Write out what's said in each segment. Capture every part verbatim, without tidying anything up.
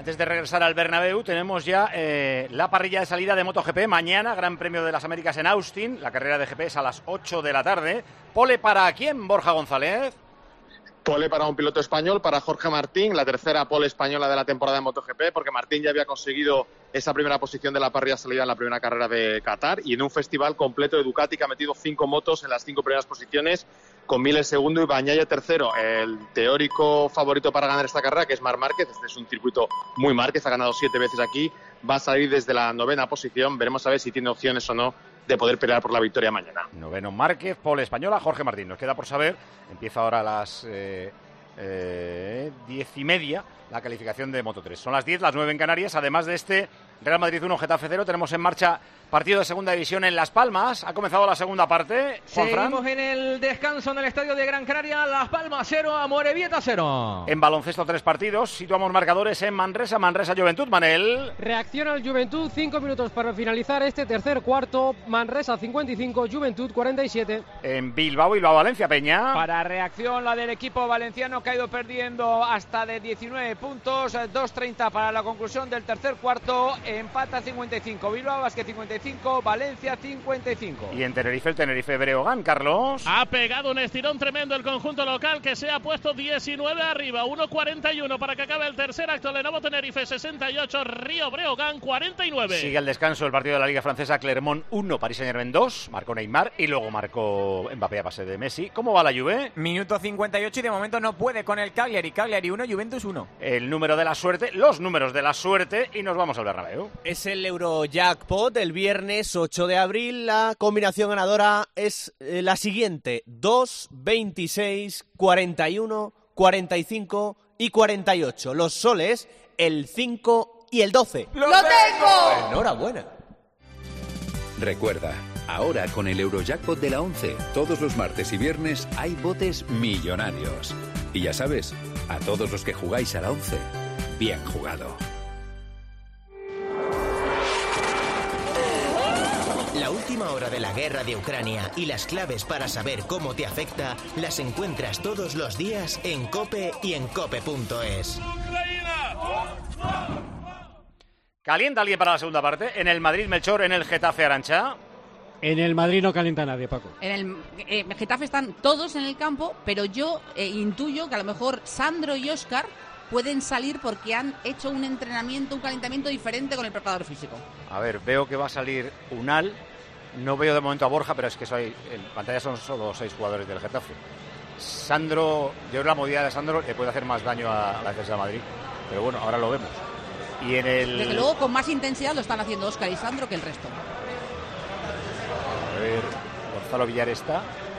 Antes de regresar al Bernabéu, tenemos ya eh, la parrilla de salida de MotoGP. Mañana, Gran Premio de las Américas en Austin. La carrera de G P es a las ocho de la tarde. ¿Pole para quién, Borja González? Pole para un piloto español, para Jorge Martín, la tercera pole española de la temporada de MotoGP, porque Martín ya había conseguido esa primera posición de la parrilla de salida en la primera carrera de Qatar, y en un festival completo de Ducati que ha metido cinco motos en las cinco primeras posiciones, con Miller segundo y Bagnaia tercero. El teórico favorito para ganar esta carrera, que es Marc Márquez, este es un circuito muy Márquez, ha ganado siete veces aquí, va a salir desde la novena posición, veremos a ver si tiene opciones o no de poder pelear por la victoria mañana. Noveno Márquez, pole española, Jorge Martín. Nos queda por saber, empieza ahora a las eh, eh, diez y media la calificación de Moto tres. Son las diez, las nueve en Canarias. Además de este Real Madrid uno, Getafe cero, tenemos en marcha partido de segunda división en Las Palmas. Ha comenzado la segunda parte. Juanfran. Seguimos en el descanso en el estadio de Gran Canaria. Las Palmas cero, Amorebieta cero. En baloncesto tres partidos. Situamos marcadores en Manresa, Manresa Juventud. Manel. Reacciona el Juventud, cinco minutos para finalizar este tercer cuarto. Manresa cincuenta y cinco, Juventud cuarenta y siete. En Bilbao, Bilbao Valencia, Peña. Para reacción la del equipo valenciano, que ha ido perdiendo hasta de diecinueve puntos. dos treinta para la conclusión del tercer cuarto. Empata cincuenta y cinco. Bilbao Basket cincuenta y cinco, Valencia cincuenta y cinco. Y en Tenerife, el Tenerife Breogán, Carlos. Ha pegado un estirón tremendo el conjunto local, que se ha puesto diecinueve arriba, uno cuarenta y uno para que acabe el tercer acto. Lenovo Tenerife sesenta y ocho, Río Breogán cuarenta y nueve. Sigue el descanso el partido de la Liga Francesa, Clermont uno, Paris Saint-Germain dos, marcó Neymar y luego marcó Mbappé a pase de Messi. ¿Cómo va la Juve? Minuto cincuenta y ocho y de momento no puede con el Cagliari, Cagliari uno, Juventus uno. El número de la suerte, los números de la suerte, y nos vamos al Bernabéu. Es el Eurojackpot del viernes ocho de abril. La combinación ganadora es eh, la siguiente: dos, veintiséis, cuarenta y uno, cuarenta y cinco y cuarenta y ocho. Los soles, el cinco y el doce. ¡Lo tengo! Enhorabuena. Recuerda, ahora con el Eurojackpot de la once, todos los martes y viernes hay botes millonarios. Y ya sabes, a todos los que jugáis a la once, bien jugado. La última hora de la guerra de Ucrania y las claves para saber cómo te afecta las encuentras todos los días en COPE y en cope punto es. ¿Calienta alguien para la segunda parte? En el Madrid, Melchor, en el Getafe, Arantxa. En el Madrid no calienta nadie, Paco. En el eh, Getafe están todos en el campo, pero yo eh, intuyo que a lo mejor Sandro y Óscar pueden salir porque han hecho un entrenamiento, un calentamiento diferente con el preparador físico. A ver, veo que va a salir Unal. No veo de momento a Borja, pero es que soy, en pantalla son solo seis jugadores del Getafe. Sandro, yo creo que la movilidad de Sandro le puede hacer más daño a la defensa de Madrid, pero bueno, ahora lo vemos. Y en el... Desde luego, con más intensidad lo están haciendo Óscar y Sandro que el resto. A ver, Gonzalo Villar está.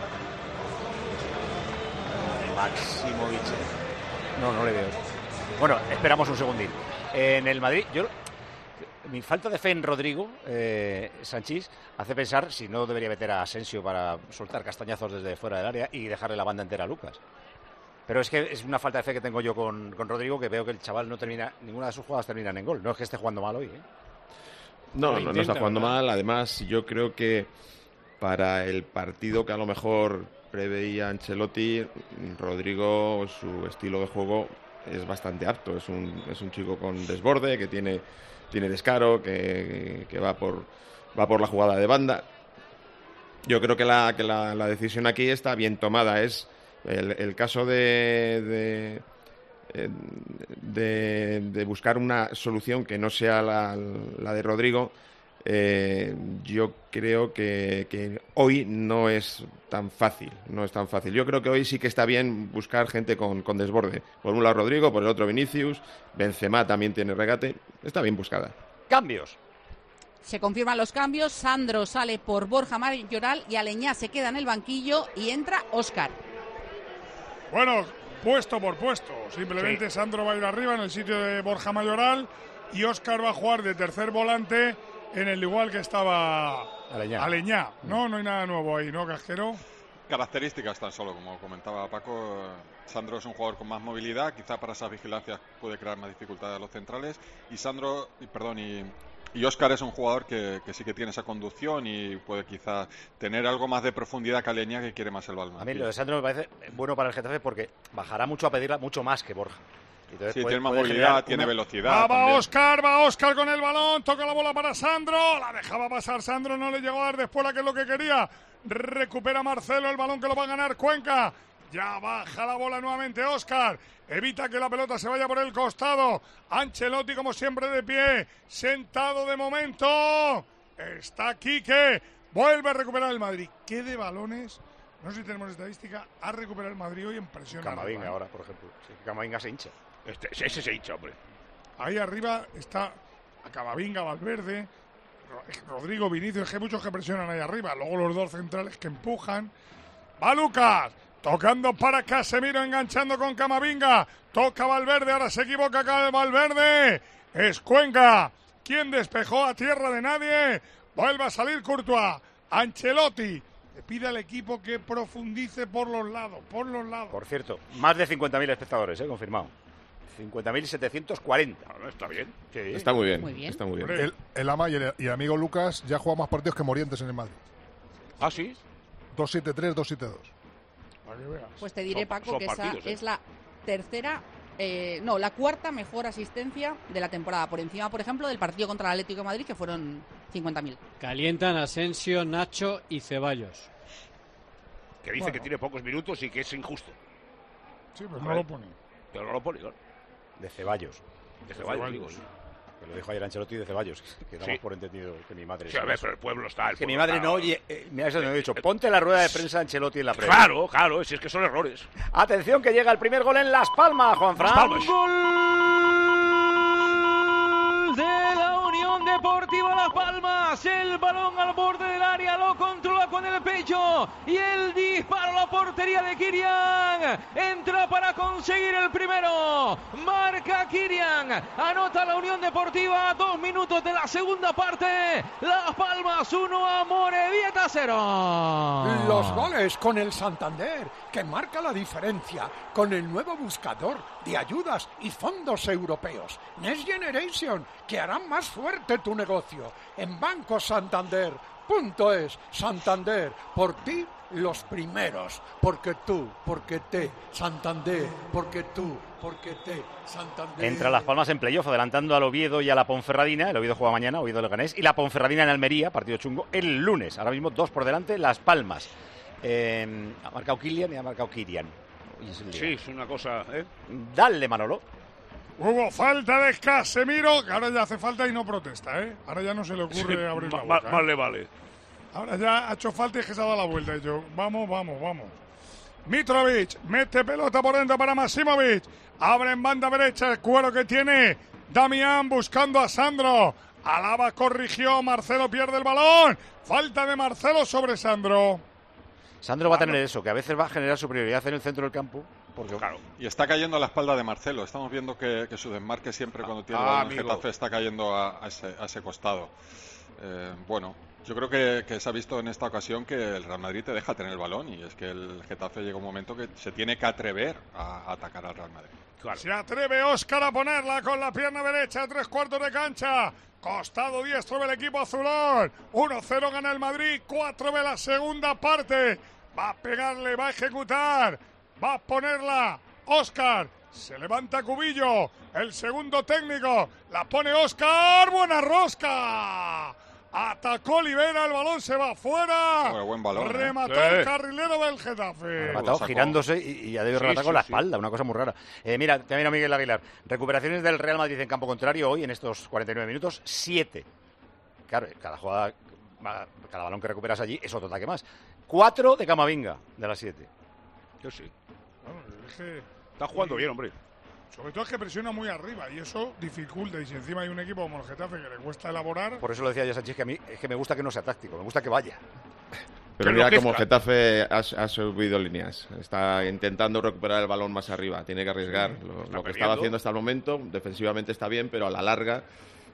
Maximovic. No, no le veo. Bueno, esperamos un segundín. En el Madrid, yo mi falta de fe en Rodrigo eh, Sanchís hace pensar si no debería meter a Asensio para soltar castañazos desde fuera del área y dejarle la banda entera a Lucas. Pero es que es una falta de fe que tengo yo con, con Rodrigo, que veo que el chaval no termina, ninguna de sus jugadas terminan en gol. No es que esté jugando mal hoy, ¿eh? No, no, no está jugando mal. Además, yo creo que para el partido que a lo mejor preveía Ancelotti, Rodrigo, su estilo de juego es bastante apto. Es un, es un chico con desborde, que tiene, tiene descaro, que, que va por, va por la jugada de banda. Yo creo que la, que la, la decisión aquí está bien tomada. Es el, el caso de, de, de, de buscar una solución que no sea la, la de Rodrigo. Eh, yo creo que, que hoy no es tan fácil, no es tan fácil. Yo creo que hoy sí que está bien buscar gente con, con desborde. Por un lado Rodrigo, por el otro Vinicius, Benzema también tiene regate. Está bien buscada. Cambios. Se confirman los cambios. Sandro sale por Borja Mayoral y Aleñá se queda en el banquillo y entra Óscar. Bueno, puesto por puesto. Simplemente sí. Sandro va a ir arriba en el sitio de Borja Mayoral y Óscar va a jugar de tercer volante en el igual que estaba Aleñá. Aleñá. No, no hay nada nuevo ahí, ¿no, Casquero? Características tan solo, como comentaba Paco. Sandro es un jugador con más movilidad, quizá para esas vigilancias puede crear más dificultades a los centrales. Y Sandro, y, perdón, y, y Óscar es un jugador que, que sí que tiene esa conducción y puede quizá tener algo más de profundidad que Aleñá, que quiere más el balón. A mí lo de Sandro me parece bueno para el Getafe porque bajará mucho a pedirla, mucho más que Borja. Sí, tiene más movilidad, tiene una... velocidad. Va, va Óscar, va Óscar con el balón, toca la bola para Sandro, la dejaba pasar Sandro, no le llegó a dar después la que es lo que quería. Recupera Marcelo el balón que lo va a ganar Cuenca. Ya baja la bola nuevamente Óscar. Evita que la pelota se vaya por el costado. Ancelotti, como siempre, de pie. Sentado de momento. Está Quique. Vuelve a recuperar el Madrid. ¿Qué de balones? No sé si tenemos estadística. Ha recuperado el Madrid hoy en presión. Camavinga ahora, por ejemplo. Sí, Camavinga se hincha. Este, ese se hincha, hombre. Ahí arriba está Camavinga, Valverde, Rodrigo, Vinicius, que hay muchos que presionan ahí arriba. Luego los dos centrales que empujan. Va Lucas, tocando para Casemiro, enganchando con Camavinga. Toca Valverde, ahora se equivoca acá el Valverde. Es Cuenca quien despejó a tierra de nadie. Vuelve a salir Courtois. Ancelotti le pide al equipo que profundice por los lados, por los lados. Por cierto, más de cincuenta mil espectadores, ¿eh? Confirmado. cincuenta mil setecientos cuarenta. No, está bien. Sí. Está muy bien. Muy bien. Está muy bien. El, el ama y el, y el amigo Lucas ya juega más partidos que Morientes en el Madrid. ¿Ah, sí? dos siete tres, dos siete dos. Pues te diré, son, Paco, son que partidos, esa ¿eh? es la tercera, eh, no, la cuarta mejor asistencia de la temporada. Por encima, por ejemplo, del partido contra el Atlético de Madrid, que fueron cincuenta mil. Calientan Asensio, Nacho y Ceballos. Que dice bueno. que tiene pocos minutos y que es injusto. Sí, pero no lo pone. Pero no lo pone, claro. De Ceballos. De Ceballos, digo, sí. Que lo dijo ayer Ancelotti de Ceballos, que damos sí. por entendido que mi madre... Sí, a ver, pero el pueblo está... El que pueblo mi madre está, no oye... Eh, mira, eso me he dicho. Ponte la rueda de prensa de Ancelotti en la prensa. Claro, claro, si es que son errores. Atención, que llega el primer gol en Las Palmas, Juanfran. Las Palmas. Gol de la Unión Deportiva Las Palmas. El balón al borde del área, lo controla con el pecho. Y el disparo a la portería de Kirian. Entra para conseguir el primero. Marca Kirian. Anota la Unión Deportiva. Dos minutos de la segunda parte. Las Palmas uno, Amorebieta cero. Los goles con el Santander, que marca la diferencia con el nuevo buscador de ayudas y fondos europeos. Next Generation, que harán más fuerte tu negocio. En Banco Santander punto es. Santander, por ti los primeros, porque tú, porque te, Santander, porque tú, porque te, Santander. Entra Las Palmas en playoff, adelantando al Oviedo y a la Ponferradina. El Oviedo juega mañana, Oviedo Leganés, y la Ponferradina en Almería, partido chungo, el lunes. Ahora mismo dos por delante, Las Palmas. Eh, ha marcado Kylian y ha marcado Kirian. Sí, es una cosa, ¿eh? Dale, Manolo. Hubo falta de Casemiro, que ahora ya hace falta y no protesta, ¿eh? Ahora ya no se le ocurre sí, abrir la boca. Más ¿eh? le vale. Ahora ya ha hecho falta y que se ha dado la vuelta. Y yo, vamos, vamos, vamos. Mitrovic mete pelota por dentro para Masimovic. Abre en banda derecha el cuero que tiene Damián buscando a Sandro. Alaba corrigió, Marcelo pierde el balón. Falta de Marcelo sobre Sandro. Sandro va a tener eso, que a veces va a generar superioridad en el centro del campo. Porque, claro. Y está cayendo a la espalda de Marcelo. Estamos viendo que, que su desmarque siempre cuando tiene ah, el Getafe está cayendo a, a, ese, a ese costado. Eh, bueno, yo creo que, que se ha visto en esta ocasión que el Real Madrid te deja tener el balón y es que el Getafe llega un momento que se tiene que atrever a, a atacar al Real Madrid. Claro. Se atreve Óscar a ponerla con la pierna derecha, tres cuartos de cancha. Costado diestro del equipo azulón. uno cero gana el Madrid, cuatro de la segunda parte. Va a pegarle, va a ejecutar. Va a ponerla Óscar. Se levanta Cubillo. El segundo técnico. La pone Óscar. ¡Buena rosca! Atacó Olivera. El balón se va afuera. Bueno, buen balón, remató ¿eh? el carrilero del Getafe. Rematado girándose y, y ha debido sí, rematar sí, con la sí. espalda. Una cosa muy rara. Eh, mira, también a Miguel Aguilar. Recuperaciones del Real Madrid en campo contrario hoy en estos cuarenta y nueve minutos. Siete. Claro, cada jugada, cada balón que recuperas allí es otro ataque más. Cuatro de Camavinga de las siete. Yo sí. Bueno, es que está jugando bien, hombre. Sobre todo es que presiona muy arriba y eso dificulta. Y si encima hay un equipo como el Getafe que le cuesta elaborar. Por eso lo decía yo, Sánchez, que a mí es que me gusta que no sea táctico, me gusta que vaya. Pero mira cómo Getafe ha, ha subido líneas. Está intentando recuperar el balón más arriba. Tiene que arriesgar. Sí, lo, lo que estaba haciendo hasta el momento, defensivamente está bien, pero a la larga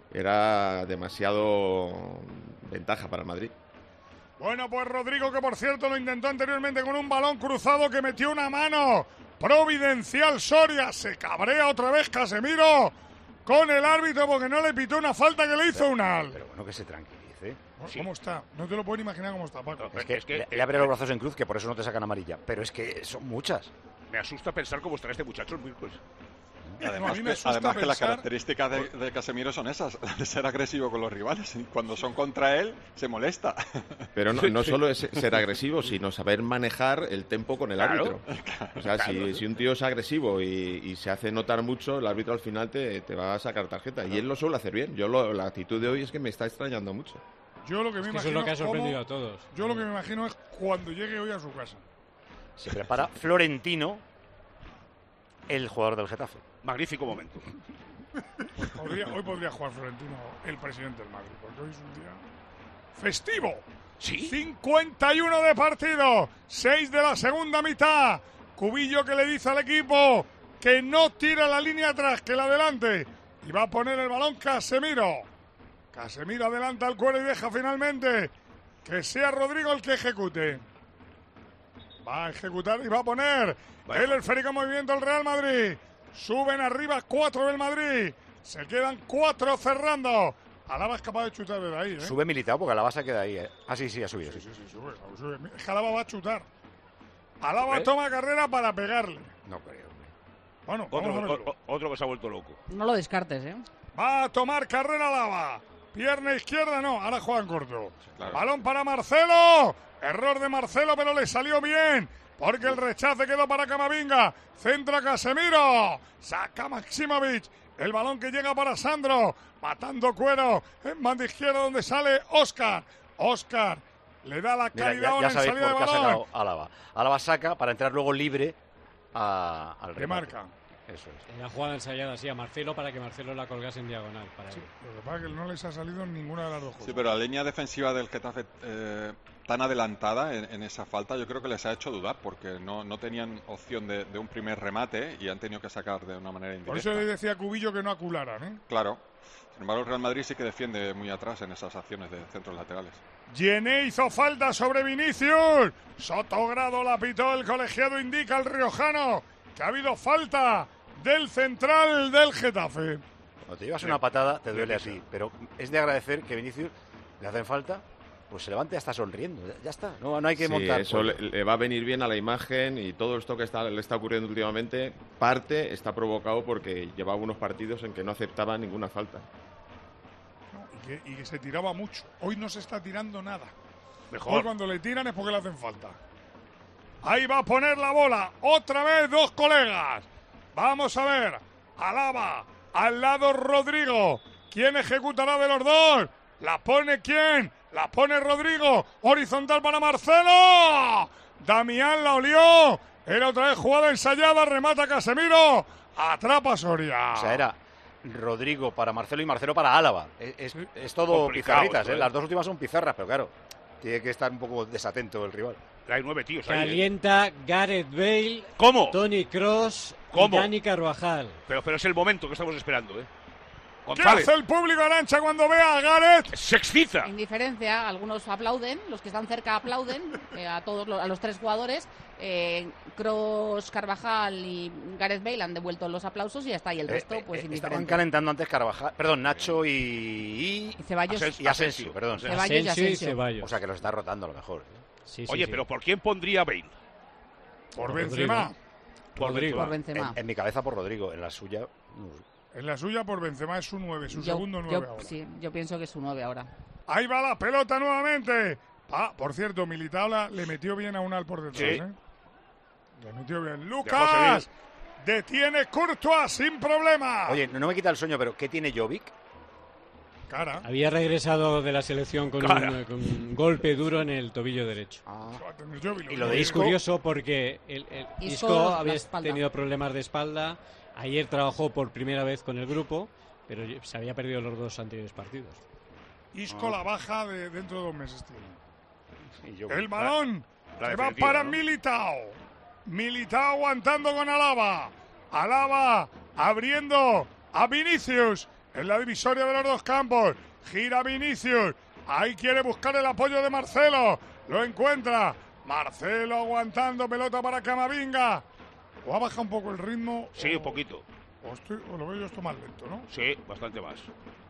era demasiado ventaja para el Madrid. Bueno, pues Rodrigo, que por cierto lo intentó anteriormente con un balón cruzado que metió una mano. Providencial Soria. Se cabrea otra vez Casemiro con el árbitro porque no le pitó una falta que le hizo pero, Unal. Pero bueno, que se tranquilice. ¿Cómo sí. está? No te lo pueden imaginar cómo está, Paco. Es que, es que le, le abre los brazos en cruz, que por eso no te sacan amarilla. Pero es que son muchas. Me asusta pensar cómo estará este muchacho el miércoles. Además, que, además que las características de, de Casemiro son esas, de ser agresivo con los rivales. Y cuando son contra él, se molesta. Pero no, no solo es ser agresivo, sino saber manejar el tempo con el claro, árbitro. O sea, claro, si, ¿no? si un tío es agresivo y, y se hace notar mucho, el árbitro al final te, te va a sacar tarjeta. Claro. Y él lo suele hacer bien. Yo lo, la actitud de hoy es que me está extrañando mucho. Yo lo que me es que imagino eso es lo que ha sorprendido cómo, a todos. Yo lo que me imagino es cuando llegue hoy a su casa. Se prepara Florentino, el jugador del Getafe. Magnífico momento. Pues podría, hoy podría jugar Florentino, el presidente del Madrid, porque hoy es un día festivo. ¿Sí? cincuenta y uno de partido, seis de la segunda mitad. Cubillo que le dice al equipo que no tira la línea atrás, que la adelante. Y va a poner el balón Casemiro. Casemiro adelanta al cuero y deja finalmente que sea Rodrigo el que ejecute. Va a ejecutar y va a poner vale. el esférico movimiento del Real Madrid. Suben arriba cuatro del Madrid. Se quedan cuatro cerrando. Alaba es capaz de chutar desde ahí, ¿eh? Sube Militao porque Alaba se queda ahí, ¿eh? Ah, sí, sí, ha subido. Sí, sí, sí, sí sube, sube. Es que Alaba va a chutar. Alaba ¿Eh? toma carrera para pegarle. No creo. Bueno, otro, vamos a verlo. Otro que se ha vuelto loco. No lo descartes, ¿eh? Va a tomar carrera Alaba. Pierna izquierda, no. Ahora juega en corto. Claro. Balón para Marcelo. Error de Marcelo, pero le salió bien. Porque el rechace quedó para Camavinga. Centra Casemiro. Saca Maximovic. El balón que llega para Sandro. Matando cuero. En banda izquierda donde sale Óscar. Óscar le da la calidad Mira, ya, ya en sabéis salida por de qué balón. ha sacado Álava. Álava saca para entrar luego libre a, al remate. De marca. Eso es. En la jugada ensayada así a Marcelo para que Marcelo la colgase en diagonal. Para sí, lo que pasa es que no les ha salido en ninguna de las dos jugadas. Sí, pero la línea defensiva del Getafe eh, tan adelantada en, en esa falta, yo creo que les ha hecho dudar porque no, no tenían opción de, de un primer remate y han tenido que sacar de una manera indirecta. Por eso le decía a Cubillo que no acularan, ¿eh? Claro. Sin embargo, el Real Madrid sí que defiende muy atrás en esas acciones de centros laterales. Yené hizo falta sobre Vinicius. Sotogrado la pitó el colegiado, indica el riojano que ha habido falta del central del Getafe. Cuando te llevas una patada te duele así, pero es de agradecer que Vinicius le hacen falta, pues se levante hasta sonriendo, ya, ya está, no, no hay que sí, montar. Eso le, le va a venir bien a la imagen y todo esto que está, le está ocurriendo últimamente, parte está provocado porque llevaba unos partidos en que no aceptaba ninguna falta. No, y, que, y que se tiraba mucho, hoy no se está tirando nada. Mejor. Hoy cuando le tiran es porque le hacen falta. Ahí va a poner la bola, otra vez dos colegas. Vamos a ver, Alaba, al lado Rodrigo. ¿Quién ejecutará de los dos? ¿La pone quién? La pone Rodrigo. Horizontal para Marcelo. Damián la olió. Era otra vez jugada ensayada. Remata Casemiro. Atrapa Soria. O sea, era Rodrigo para Marcelo y Marcelo para Álava. Es, es, es todo complicado, pizarritas, ¿eh? Las dos últimas son pizarras, pero claro, tiene que estar un poco desatento el rival. Hay nueve tíos ahí. Calienta ¿eh? Gareth Bale. ¿Cómo? Toni Kroos. ¿Cómo? Y Dani Carvajal. Pero, pero es el momento que estamos esperando, ¿eh? ¿Qué hace el público Arancha cuando ve a Gareth? Se excita. Indiferencia, algunos aplauden, los que están cerca aplauden, eh, a todos los, a los tres jugadores. Eh, Kroos, Carvajal y Gareth Bale han devuelto los aplausos y hasta ahí el resto, eh, pues eh, indiferente. Estaban calentando antes Carvajal, perdón, Nacho y... Y, y Ceballos. Asensio, y Asensio, perdón. Ceballos Asensio y Asensio. Y Ceballos. O sea que los está rotando a lo mejor. Sí, sí, Oye, sí. pero ¿por quién pondría Bale? Por Benzema. Por Rodrigo. Por Benzema. En, en mi cabeza por Rodrigo, en la suya... En la suya por Benzema es su nueve, su yo, segundo nueve yo, ahora. Sí, yo pienso que es su nueve ahora. Ahí va la pelota nuevamente. Ah, por cierto, Militao la, le metió bien a Unal por detrás, sí. ¿eh? Le metió bien. Lucas detiene Courtois sin problema. Oye, no me quita el sueño, pero ¿qué tiene Jovic? Cara. Había regresado de la selección con un, con un golpe duro en el tobillo derecho. Ah. Y lo de es curioso porque el, el Isco, Isco había espalda. tenido problemas de espalda. Ayer trabajó por primera vez con el grupo, pero se había perdido los dos anteriores partidos. Isco ah. la baja de dentro de dos meses tiene. El la, balón la que va para ¿no? Militao. Militao aguantando con Alaba. Alaba abriendo a Vinicius en la divisoria de los dos campos. Gira Vinicius. Ahí quiere buscar el apoyo de Marcelo. Lo encuentra. Marcelo aguantando, pelota para Camavinga. ¿O ha bajado un poco el ritmo? Sí, o, un poquito. O, estoy, o lo veo yo esto más lento, ¿no? Sí, bastante más.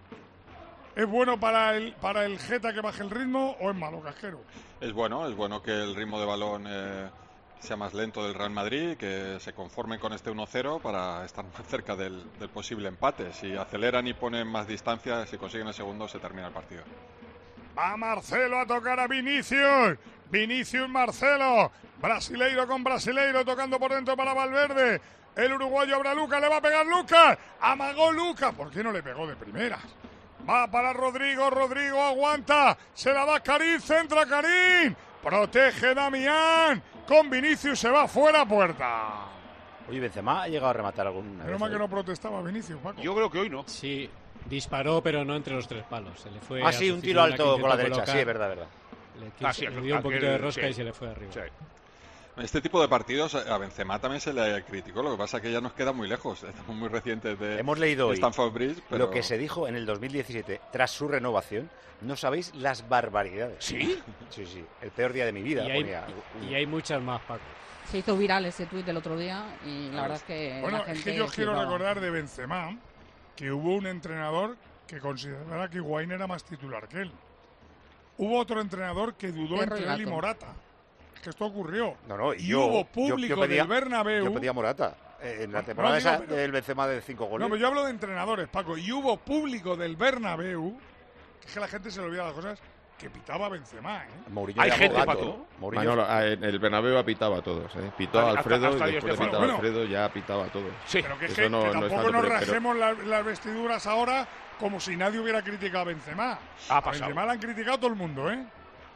¿Es bueno para el para el Geta que baje el ritmo o es malo, Casquero? Es bueno, es bueno que el ritmo de balón eh, sea más lento del Real Madrid, que se conformen con este uno cero para estar más cerca del, del posible empate. Si aceleran y ponen más distancia, si consiguen el segundo, se termina el partido. Va Marcelo a tocar a Vinicius. Vinicius Marcelo. Brasileiro con brasileiro tocando por dentro para Valverde. El uruguayo abre a Lucas, le va a pegar Lucas. Amagó Lucas. ¿Por qué no le pegó de primeras? Va para Rodrigo, Rodrigo aguanta. Se la da Karim, centra Karim. Protege Damián. Con Vinicius se va fuera puerta. Oye, Benzema ha llegado a rematar algún... Menos mal que no protestaba Vinicius, Paco. Yo creo que hoy no. Sí, disparó, pero no entre los tres palos. Se le fue ah, sí, un tiro alto con la derecha. Sí, es verdad, verdad. Le, quiso, ah, sí, le dio un poquito de rosca sí. y se le fue arriba. Sí. Este tipo de partidos a Benzema también se le criticó, lo que pasa es que ya nos queda muy lejos, estamos muy recientes de Hemos leído Stamford Bridge. Pero... lo que se dijo en el dos mil diecisiete tras su renovación, no sabéis las barbaridades. ¿Sí? Sí, sí, el peor día de mi vida. Y hay, ponía... y hay muchas más, Paco. Se hizo viral ese tuit del otro día y la verdad es que Bueno, la gente es que yo quiero flipaba. recordar de Benzema que hubo un entrenador que considerara que Higuaín era más titular que él. Hubo otro entrenador que dudó entre él y Morata. Que esto ocurrió. No, no, y yo, hubo público yo, yo pedía, del Bernabéu. Yo pedía Morata. Eh, en la temporada no, digo, esa pero, del Benzema de cinco goles. No, pero yo hablo de entrenadores, Paco. Y hubo público del Bernabéu, que es que la gente se le olvida las cosas, que pitaba a Benzema, ¿eh? Mourinho Hay gente, gato, Paco. ¿no? Manolo, en el Bernabéu ha pitado a todos, ¿eh? Pitó a Alfredo hasta, hasta y después de pitar a Alfredo ya ha pitado a todos. Sí, pero que, es que, no, que tampoco no nos pero... rajemos las, las vestiduras ahora como si nadie hubiera criticado a Benzema. Ha a Benzema le han criticado todo el mundo, ¿eh?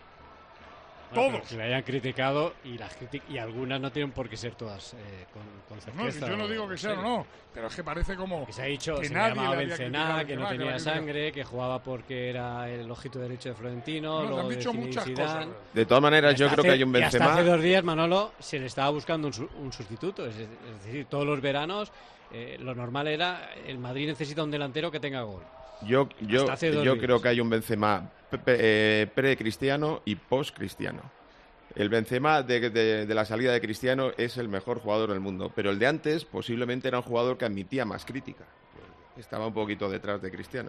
No, todos. Que le hayan criticado y las y algunas no tienen por qué ser todas eh, con, con certeza. No, yo no digo que sea o no, pero es que parece como que se ha dicho que se nadie llamaba le Benzema, que no tenía que sangre, que jugaba porque era el ojito derecho de Florentino, no, lo han de dicho muchas cosas. De todas maneras, yo creo hace, que hay un Benzema. Hasta hace dos días, Manolo, se le estaba buscando un, un sustituto, es, es decir, todos los veranos eh, lo normal era el Madrid necesita un delantero que tenga gol. Yo, yo, yo creo que hay un Benzema pre-cristiano y post-cristiano. El Benzema de, de, de la salida de Cristiano es el mejor jugador del mundo, pero el de antes posiblemente era un jugador que admitía más crítica. Estaba un poquito detrás de Cristiano.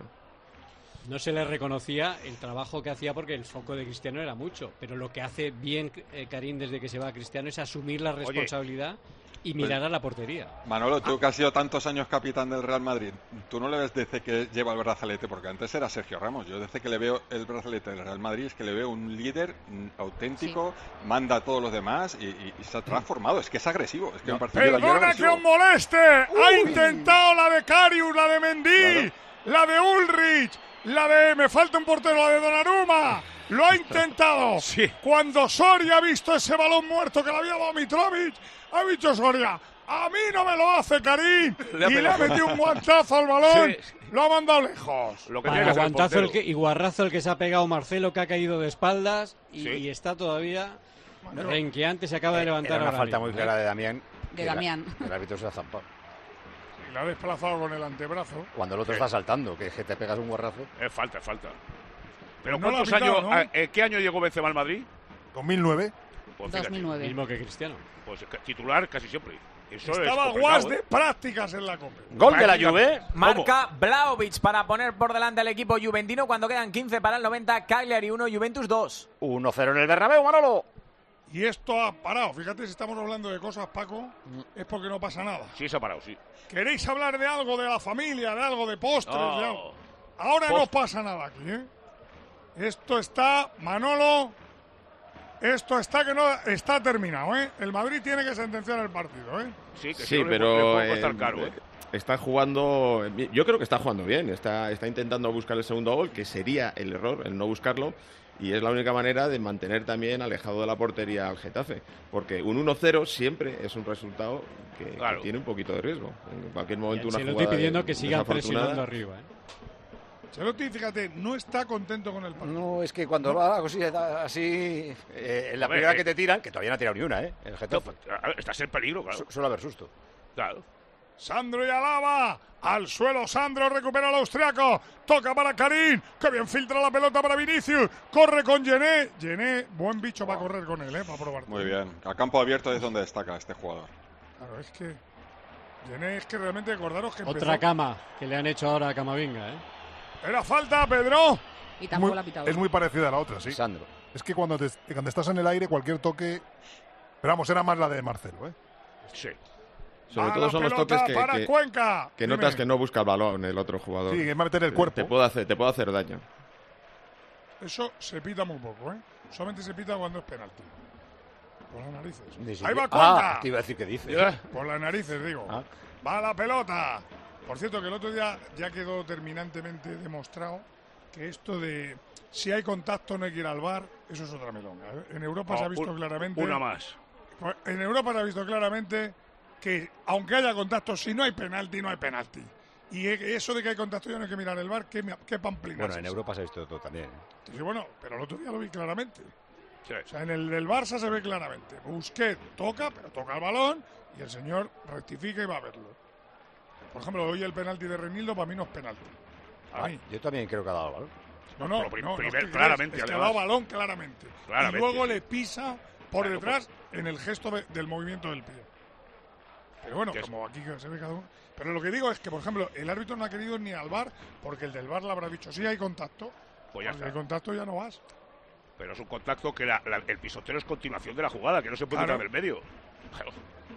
No se le reconocía el trabajo que hacía porque el foco de Cristiano era mucho, pero lo que hace bien eh, Karim desde que se va a Cristiano es asumir la responsabilidad Oye, y mirar pues, a la portería. Manolo, tú que has sido tantos años capitán del Real Madrid, tú no le ves desde que lleva el brazalete, porque antes era Sergio Ramos. Yo desde que le veo el brazalete del Real Madrid es que le veo un líder auténtico, sí. manda a todos los demás y, y, y se ha transformado. Es que es agresivo. Es que no, un partido perdona que os moleste. Uh. Ha intentado la de Karius, la de Mendy, claro. la de Ulrich, la de me falta un portero, la de Donnarumma. Lo ha intentado. Sí. Cuando Soria ha visto ese balón muerto que le había dado Mitrovic, ha dicho Soria, a mí no me lo hace Karim. Le y le ha metido un guantazo al balón. Sí. Lo ha mandado lejos. Lo que Para el guantazo el que, y guarrazo el que se ha pegado Marcelo, que ha caído de espaldas y, sí. y está todavía bueno, renqueante. Se acaba eh, de levantar era una ahora falta mismo. muy clara de Damián. De Damián. La, el árbitro se ha zampado. Y la ha desplazado con el antebrazo. Cuando el otro sí. está saltando, que, que te pegas un guarrazo. Es falta, es falta. ¿Pero no cuántos pitado, años, ¿no? ¿En eh, qué año llegó Benzema al Madrid? dos mil nueve. Pues dos mil nueve. Mismo que Cristiano. Pues titular casi siempre. Eso Estaba guas de ¿eh? prácticas en la Copa. Gol de la Juve. Marca Vlahovic para poner por delante al equipo juventino cuando quedan quince para el noventa. Cagliari uno, Juventus dos. uno cero en el Bernabéu, Manolo. Y esto ha parado. Fíjate, si estamos hablando de cosas, Paco, es porque no pasa nada. Sí, se ha parado, sí. ¿Queréis hablar de algo de la familia, de algo de postres? No. De algo? Ahora Post- no pasa nada aquí, ¿eh? Esto está, Manolo, esto está que no está terminado, ¿eh? El Madrid tiene que sentenciar el partido, ¿eh? Sí, que sí, si no pero le puede costar caro, ¿eh? Está jugando, yo creo que está jugando bien, está, está intentando buscar el segundo gol, que sería el error, el no buscarlo, y es la única manera de mantener también alejado de la portería al Getafe, porque un uno cero siempre es un resultado que, claro. que tiene un poquito de riesgo. En cualquier momento una jugada. Se lo estoy pidiendo que sigan presionando arriba, ¿eh? Chelotti, fíjate, no está contento con el partido. No, es que cuando ¿No? va así, así eh, en la Hombre, primera eh, que te tiran, que todavía no ha tirado ni una, ¿eh? El Getafe. No, estás en peligro, claro. Su, suele haber susto. Claro. Sandro y Alaba, al suelo Sandro, recupera al austriaco, toca para Karim, que bien filtra la pelota para Vinicius, corre con Gené, Gené, buen bicho para correr con él, ¿eh? Para probar. Muy bien, a campo abierto es donde destaca este jugador. Claro, es que Gené, es que realmente acordaros que Otra empezó... cama que le han hecho ahora a Camavinga, ¿eh? Era falta, Pedro. Y tampoco muy, la ha pitado. Es muy parecida a la otra, sí. Sandro. Es que cuando, te, cuando estás en el aire, cualquier toque Pero vamos, era más la de Marcelo, ¿eh? Sí. Sobre A todo la son los pelota toques que, para que, Cuenca. que Dime. notas que no busca el balón el otro jugador. Sí, es meter el cuerpo. Te puede hacer, te puede hacer daño. Eso se pita muy poco, ¿eh? Solamente se pita cuando es penalti. Por las narices. Ni Ahí siquiera- va Cuenca. Ah, te iba a decir qué dice. Por las narices, digo. Ah. Va la pelota. Por cierto, que el otro día ya quedó terminantemente demostrado que esto de si hay contacto no hay que ir al V A R, eso es otra melonga. ¿eh? En Europa Oh, se ha visto un- claramente... Una más. Pues en Europa se ha visto claramente que aunque haya contacto, si no hay penalti, no hay penalti. Y e- eso de que hay contacto ya no hay que mirar el V A R, ¿qué, me- qué pamplina Bueno, es en esa? Europa se ha visto todo también. Sí, bueno, pero el otro día lo vi claramente. O sea, en el del Barça se ve claramente. Busquets toca, pero toca el balón y el señor rectifica y va a verlo. Por ejemplo, hoy el penalti de Reinildo para mí no es penalti. A Ah, mí. yo también creo que ha dado balón. No, no, Pero pri- no, no, primer- es que claramente, es que ha además. dado balón claramente. Claramente, Y luego sí. le pisa por Claro, detrás en el gesto de- del movimiento del pie. Pero bueno, Que es- como aquí se ve cada uno. Pero lo que digo es que, por ejemplo, el árbitro no ha querido ni al V A R porque el del V A R le habrá dicho, sí, hay contacto. Pues ya Si está. hay contacto ya no vas. Pero es un contacto que la- la- el pisotero es continuación de la jugada, que no se puede Claro. quitar del medio. Claro.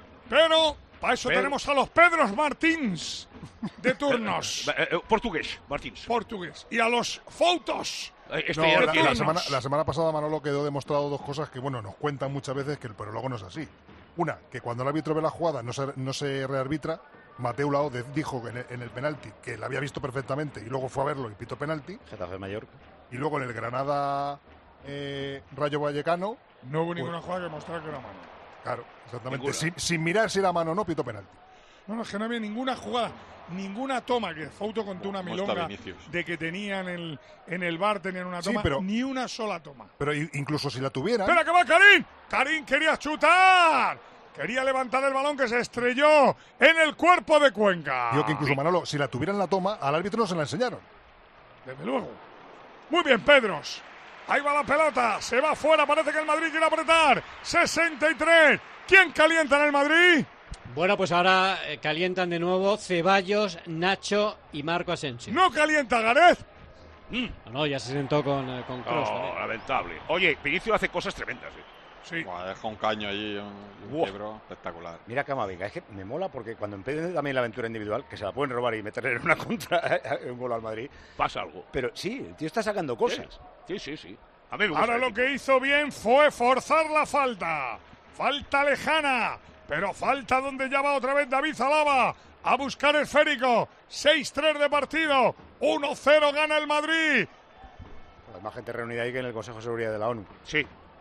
Pero para eso Pero- tenemos a los Pedros Martins de turnos. Eh, eh, portugués, Martins. Portugués. Y a los Foutos. Eh, Este No, ya no la, tiene- la semana, la semana pasada Manolo quedó demostrado dos cosas que, bueno, nos cuentan muchas veces, que pero luego no es así. Una, que cuando el árbitro ve la jugada no se, no se rearbitra. Mateu Laoz dijo en el, en el penalti que la había visto perfectamente y luego fue a verlo y pitó penalti. Getafe Mallorca. Y luego en el Granada eh, Rayo Vallecano. No hubo pues, ninguna jugada que mostrara que era mano. Claro, exactamente. Ninguna. Sin, sin mirar si era mano o no, pitó penalti. No, no, es que no había ninguna jugada, ninguna toma, que Fouto contó una ¿Cómo está milonga Vinicius? de que tenían el, en el bar tenían una Sí, toma, pero- ni una sola toma. Pero i- incluso si la tuvieran. ¡Espera que va Karim! ¡Karim quería chutar! Quería levantar el balón que se estrelló en el cuerpo de Cuenca. Digo que incluso Manolo, si la tuvieran la toma, al árbitro no se la enseñaron. Desde luego. Muy bien, Pedros. Ahí va la pelota. Se va fuera. Parece que el Madrid quiere apretar. sesenta y tres. ¿Quién calienta en el Madrid? Bueno, pues ahora eh, calientan de nuevo Ceballos, Nacho y Marco Asensio. No calienta Gareth. No, no, ya se sentó con, eh, con Kroos. Oh, lamentable. Oye, Vinicius hace cosas tremendas. ¿eh? Sí. Buah, deja un caño allí, un, un Buah. quiebro espectacular. Mira Camavinga, es que me mola porque cuando empiece también la aventura individual, que se la pueden robar y meterle en una contra, un gol al Madrid. Pasa algo. Pero sí, el tío está sacando cosas. Sí, sí, sí. A mí me gusta Ahora el lo tipo. que hizo bien fue forzar la falta. Falta lejana. Pero falta donde ya va otra vez David Zalaba. A buscar esférico. seis tres de partido. uno cero gana el Madrid. Hay más gente reunida ahí que en el Consejo de Seguridad de la ONU. Sí.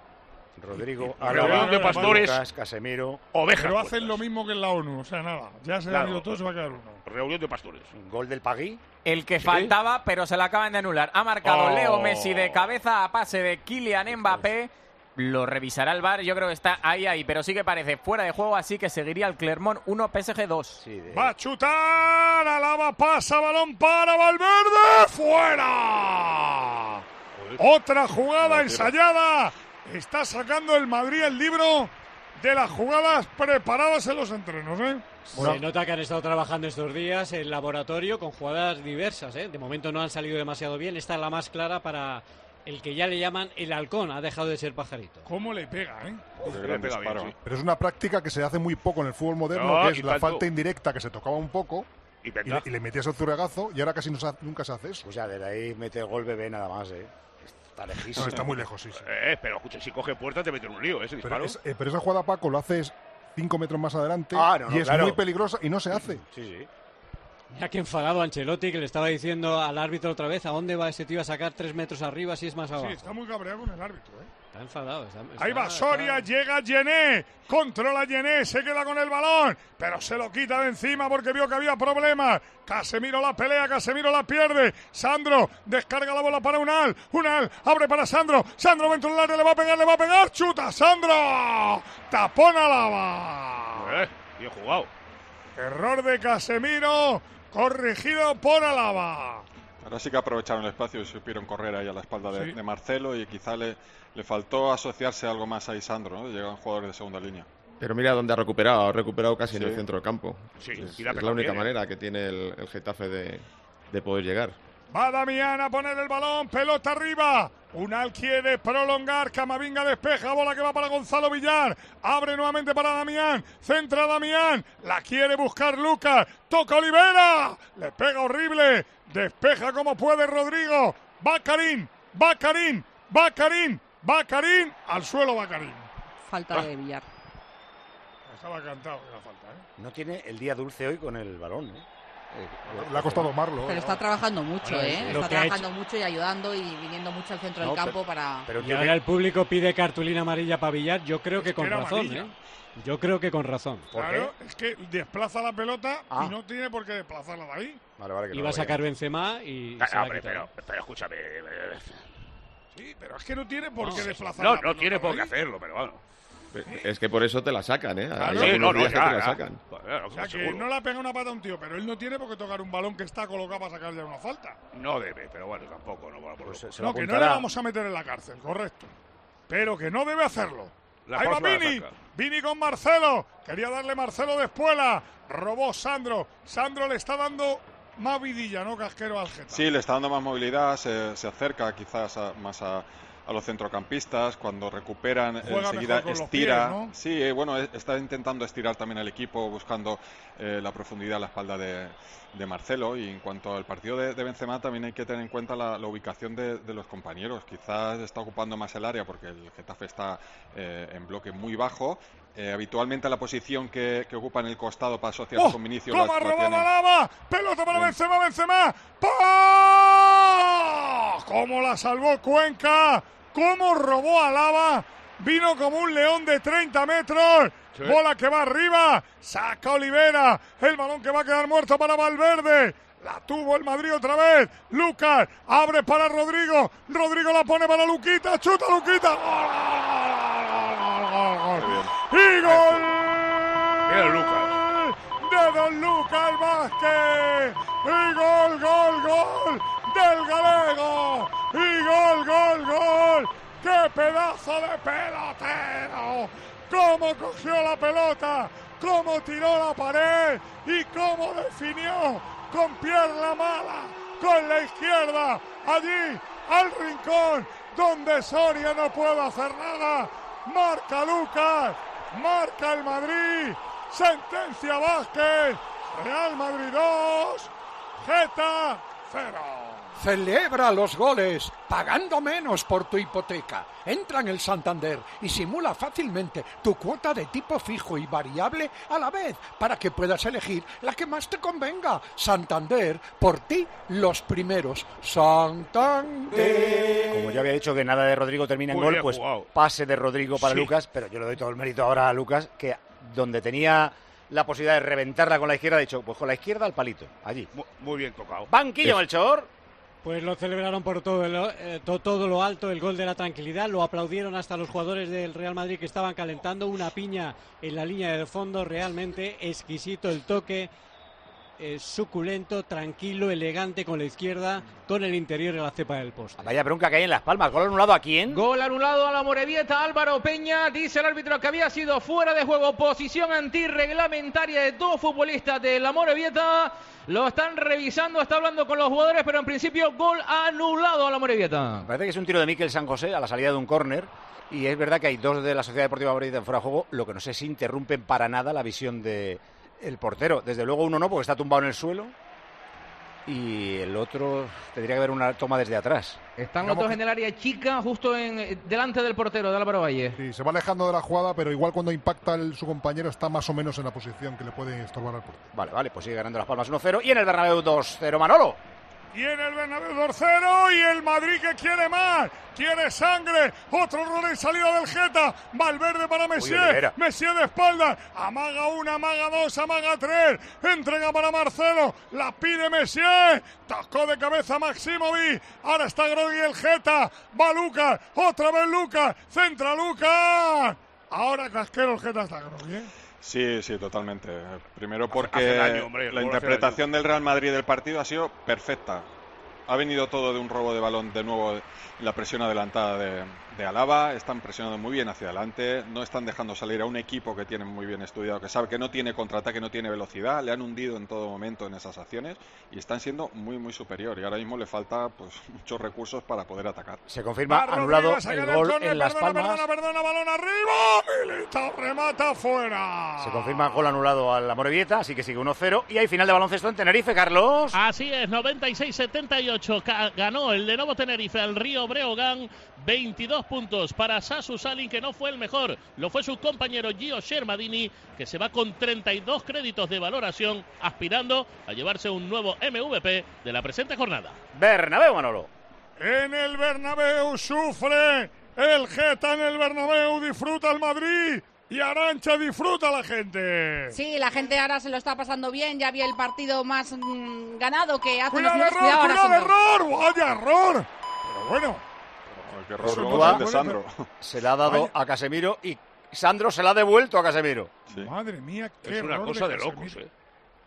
Rodrigo, Reunión Álava, de pastores. Lucas, Casemiro. Ovejas. Pero muertas. hacen lo mismo que en la ONU. O sea, nada. Ya se Claro. han ido todos, se va a quedar uno. Reunión de pastores. Gol del Pagui. El que Sí. faltaba, pero se la acaban de anular. Ha marcado Oh. Leo Messi de cabeza a pase de Kylian Mbappé. Lo revisará el V A R. Yo creo que está ahí, ahí. Pero sí que parece fuera de juego, así que seguiría el Clermont uno P S G dos. Sí, de... Va a chutar. Alaba pasa. Balón para Valverde. ¡Fuera! Otra jugada ensayada. Está sacando el Madrid el libro de las jugadas preparadas en los entrenos, ¿eh? Se nota que han estado trabajando estos días en laboratorio con jugadas diversas, ¿eh? De momento no han salido demasiado bien. Esta es la más clara para el que ya le llaman el halcón. Ha dejado de ser pajarito. ¿Cómo le pega, eh? Qué le gran pega bien, disparo. sí. Pero es una práctica que se hace muy poco en el fútbol moderno, No, que y es la tanto. falta indirecta que se tocaba un poco Y y venga. le, y le metías el zurregazo y ahora casi no se ha- nunca se hace eso. Pues ya, desde ahí mete gol bebé nada más, ¿eh? Está lejísimo. No, está muy lejos, sí, sí. Eh, pero escucha, si coge puerta te mete en un lío, ese Pero, disparo. es- eh, pero esa jugada, Paco, lo haces cinco metros más adelante Ah, no, no, y es claro. muy peligrosa y no se hace. Sí, sí. Ya que enfadado Ancelotti, que le estaba diciendo al árbitro otra vez a dónde va ese tío a sacar tres metros arriba si es más abajo. Sí, está muy cabreado con el árbitro, ¿eh? Está enfadado. está- está- Ahí va está- Soria, llega Gené, controla Gené, se queda con el balón, pero se lo quita de encima porque vio que había problemas. Casemiro la pelea, Casemiro la pierde. Sandro descarga la bola para Unal, Unal abre para Sandro, Sandro dentro del área, le va a pegar, le va a pegar, chuta Sandro, tapón a Alaba. Eh, bien jugado. Error de Casemiro, corregido por Alaba. Ahora sí que aprovecharon el espacio y supieron correr ahí a la espalda de, Sí. de Marcelo y quizá le, le faltó asociarse algo más a Isandro, ¿no? Llegan jugadores de segunda línea. Pero mira dónde ha recuperado, ha recuperado casi Sí. en el centro del campo. Sí, es y la es pegó la única bien, ¿eh? manera que tiene el, el Getafe de, de poder llegar. Va Damián a poner el balón, pelota arriba. Unal quiere prolongar, Camavinga despeja, bola que va para Gonzalo Villar, abre nuevamente para Damián, centra Damián, la quiere buscar Lucas, toca Olivera, le pega horrible, despeja como puede Rodrigo, va Karim, va Karim, va Karim, va Karim, al suelo va Karim. Falta de Villar. Estaba cantado la falta, ¿eh? No tiene el día dulce hoy con el balón, ¿eh? Le ha costado Marlo. Pero está trabajando mucho, Bueno, ¿eh? lo Está que ha trabajando mucho y ayudando y viniendo mucho al centro No, del campo pero- para... Pero Y ahora el público pide cartulina amarilla para Villar. Yo creo que Es que con era razón, amarilla. ¿eh? Yo creo que con razón. Claro, es que desplaza la pelota Ah. y no tiene por qué desplazarla de ahí. Vale, vale, que no Iba a lo veía. sacar Benzema y Ah, se la ha hombre, quitado. pero, pero escúchame. eh, Sí, pero es que no tiene por qué desplazar No, la no pelota tiene de por qué ahí. hacerlo, pero bueno. Es que por eso te la sacan, ¿eh? Hay Claro. algunos Sí, no, no, días que ya, te la ya. sacan. Pues, claro, O sea, que seguro. no le ha pegado una pata a un tío, pero él no tiene por qué tocar un balón que está colocado para sacar ya una falta. No debe, pero bueno, tampoco. No, por Pues lo- se lo No, que no le apuntará. vamos a meter en la cárcel, correcto. Pero que no debe hacerlo. La Ahí va próxima la Vini, saca. Vini con Marcelo. Quería darle Marcelo de espuela. Robó Sandro. Sandro le está dando más vidilla, ¿no, Casquero, al Getafe? Sí, le está dando más movilidad, se, se acerca quizás a- más a, a los centrocampistas, cuando recuperan Juega enseguida mejor con los estira. pies, ¿no? Sí, eh, bueno, eh, está intentando estirar también al equipo, buscando eh, la profundidad a la espalda de, de Marcelo. Y en cuanto al partido de, de Benzema, también hay que tener en cuenta la, la ubicación de, de los compañeros. Quizás está ocupando más el área porque el Getafe está eh, en bloque muy bajo. Eh, habitualmente la posición que, que ocupa en el costado para asociarse ¡Oh! con Vinicius ¿Cómo la- ha la robado tiene- Alaba? Pelota para Bien. Benzema, Benzema. ¡Pah! ¿Cómo la salvó Cuenca? ¿Cómo robó Alaba? Vino como un león de treinta metros. Sí. Bola que va arriba. Saca Olivera. El balón que va a quedar muerto para Valverde. La tuvo el Madrid otra vez. Lucas abre para Rodrigo. Rodrigo la pone para Luquita. Chuta Luquita. Gol, gol, gol, gol, gol, gol. Y gol. Mira, Lucas. De Don Lucas Vázquez. Y gol, gol, gol del galego. Y gol, gol, gol. ¡Qué pedazo de pelotero! ¡Cómo cogió la pelota! ¡Cómo tiró la pared! ¡Y cómo definió con pierna mala! Con la izquierda. Allí, al rincón, donde Soria no puede hacer nada. Marca Lucas. Marca el Madrid. Sentencia Vázquez. Real Madrid dos. Geta cero. Celebra los goles, pagando menos por tu hipoteca. Entra en el Santander y simula fácilmente tu cuota de tipo fijo y variable a la vez, para que puedas elegir la que más te convenga. Santander, por ti, los primeros. Santander. Como ya había dicho que nada de Rodrigo termina en Muy gol, bien pues jugado. pase de Rodrigo para Sí. Lucas, pero yo le doy todo el mérito ahora a Lucas, que donde tenía la posibilidad de reventarla con la izquierda, ha dicho, pues con la izquierda al palito, allí. Muy, muy bien tocado. Banquillo, Melchor. Pues lo celebraron por todo, lo, eh, to- todo lo alto, el gol de la tranquilidad. Lo aplaudieron hasta los jugadores del Real Madrid que estaban calentando. Una piña en la línea del fondo, realmente exquisito el toque. Eh, suculento, tranquilo, elegante con la izquierda, con el interior y la cepa del poste. Vaya bronca que hay en Las Palmas. ¿Gol anulado a quién? Gol anulado a la Morevieta. Álvaro Peña dice el árbitro que había sido fuera de juego. Posición antirreglamentaria de dos futbolistas de la Morevieta. Lo están revisando, está hablando con los jugadores, pero en principio gol anulado a la Morevieta. Parece que es un tiro de Miquel San José a la salida de un córner. Y es verdad que hay dos de la Sociedad Deportiva Morevieta en fuera de juego. Lo que no sé si interrumpen para nada la visión de el portero. Desde luego uno no, porque está tumbado en el suelo. Y el otro tendría que haber una toma desde atrás. Están los dos en el área chica, justo en delante del portero de Álvaro Valle. Sí, se va alejando de la jugada, pero igual cuando impacta el, su compañero está más o menos en la posición que le puede estorbar al portero. Vale, vale, pues sigue ganando Las Palmas uno cero. Y en el Bernabéu dos cero, Manolo. Y en el Bernabéu dos cero y el Madrid que quiere más, quiere sangre, otro error en salida del Geta, Valverde para Messier, Olivera. Messier de espaldas, amaga una, amaga dos, amaga tres, entrega para Marcelo, la pide Messier, tocó de cabeza Maximovic, ahora está Grogui el Geta, va Lucas, otra vez Lucas, centra Lucas, ahora Casquero el Geta está Grogui, ¿eh? Sí, sí, totalmente. Primero Hace porque daño, hombre, el la gol hace interpretación del Real Madrid del partido ha sido perfecta. ha venido todo de un robo de balón de nuevo en la presión adelantada de, de Alaba. Están presionando muy bien hacia adelante, no están dejando salir a un equipo que tienen muy bien estudiado, que sabe que no tiene contraataque, no tiene velocidad, le han hundido en todo momento en esas acciones y están siendo muy muy superior y ahora mismo le falta pues muchos recursos para poder atacar. Se confirma anulado el gol en Las Palmas. Perdona, perdona, balón arriba, Militao remata fuera. Se confirma gol anulado a la Morevieta, así que sigue uno cero y hay final de baloncesto en Tenerife, Carlos. Así es, noventa y seis setenta y ocho ganó el Lenovo Tenerife al Río Breogán, veintidós puntos para Sasu Salin, que no fue el mejor, lo fue su compañero Gio Shermadini, que se va con treinta y dos créditos de valoración, aspirando a llevarse un nuevo M V P de la presente jornada. Bernabéu, Manolo. En el Bernabéu sufre el Geta, en el Bernabéu disfruta el Madrid. Y Arantxa disfruta la gente. Sí, la gente ahora se lo está pasando bien. Ya había el partido más mmm, ganado que hace ¡Cuidado, unos error, minutos. cuidado, Cuidado, error! ¡Vaya error! Pero bueno. Qué error luego de Sandro. Se le ha dado Vaya. a Casemiro y Sandro se la ha devuelto a Casemiro. Sí. Madre mía, qué Es una error cosa de, Casemiro. locos, ¿eh?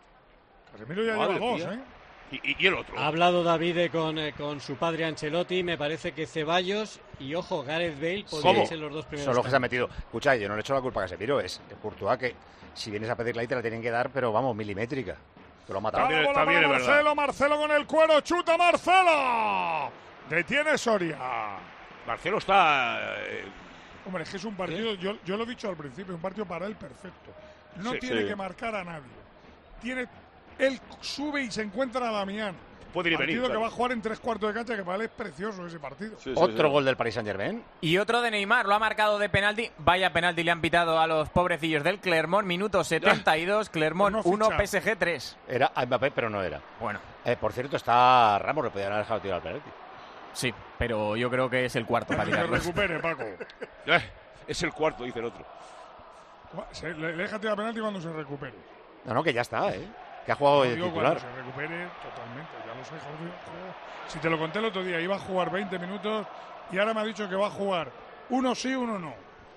Casemiro ya Madre lleva dos, mía. ¿eh? Y, y, y el otro. Ha hablado David con, eh, con su padre Ancelotti. Me parece que Ceballos y, ojo, Gareth Bale podrían ¿Cómo? ser los dos primeros. Son los que se han cambios. metido. Escucha, yo no le echo la culpa a Casemiro, es Courtois, que si vienes a pedirla ahí te la tienen que dar, pero vamos, milimétrica. Te lo ha matado. Dale, bola está bien, para es Marcelo, verdad. Marcelo con el cuero, chuta Marcelo. Detiene Soria. Marcelo está... eh, Hombre, es que es un partido, yo, yo lo he dicho al principio, es un partido para él perfecto. No Sí, tiene sí. que marcar a nadie. Tiene, él sube y se encuentra a Damián. puede ir y Partido venir. que claro. va a jugar en tres cuartos de cancha, que para él es precioso ese partido. Sí, sí, Otro sí. gol del Paris Saint-Germain. Y otro de Neymar, lo ha marcado de penalti. Vaya penalti le han pitado a los pobrecillos del Clermont. Minuto setenta y dos, Clermont Pues no uno, ficha. P S G tres. Era a Mbappé, pero no era. Bueno, Eh, por cierto, está Ramos, le podían haber dejado tirar al penalti. sí, pero yo creo que es el cuarto para Que se tirarlo. recupere, Paco. Eh, es el cuarto, dice el otro. Se, le, le deja tirar penalti cuando se recupere. No, no, que ya está, ¿eh? Que ha jugado de Digo, titular. cuando se recupere totalmente, ya lo sé, joder, joder. Si te lo conté el otro día, iba a jugar veinte minutos y ahora me ha dicho que va a jugar uno sí, uno no.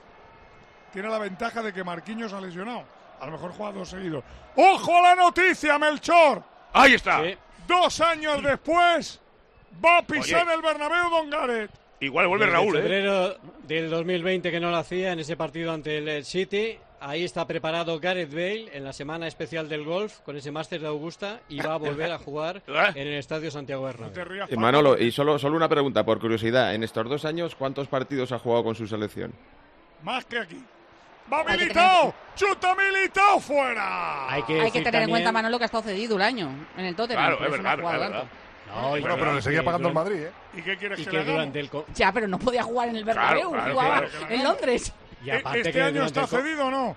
Tiene la ventaja de que Marquinhos ha lesionado. A lo mejor juega dos seguidos. ¡Ojo a la noticia, Melchor! Ahí está. Sí. Dos años después va a pisar Oye. el Bernabéu Don Gareth. Igual vuelve Desde Raúl, ¿eh? febrero del dos mil veinte que no lo hacía en ese partido ante el City. Ahí está preparado Gareth Bale en la semana especial del golf con ese máster de Augusta y va a volver a jugar en el Estadio Santiago No te Bernabéu. rías, Y Paco. Manolo, y solo, solo una pregunta, por curiosidad. En estos dos años, ¿cuántos partidos ha jugado con su selección? Más que aquí. ¡Va Hay que Militao! ¡Chuta Militao fuera! Hay que, Hay que decir tener en cuenta, también- Manolo, que ha estado cedido el año en el Tottenham. Claro, por es eso no ha verdad, jugado es verdad. tanto. No, y Bueno, pero le seguía que pagando el durante- Madrid, ¿eh? ¿Y qué quieres Y que, que le durante hagamos? el co- Ya, pero no podía jugar en el Bernabéu, claro, jugaba claro, claro. en Londres. y ¿E- aparte ¿Este que año durante está el co- cedido o no?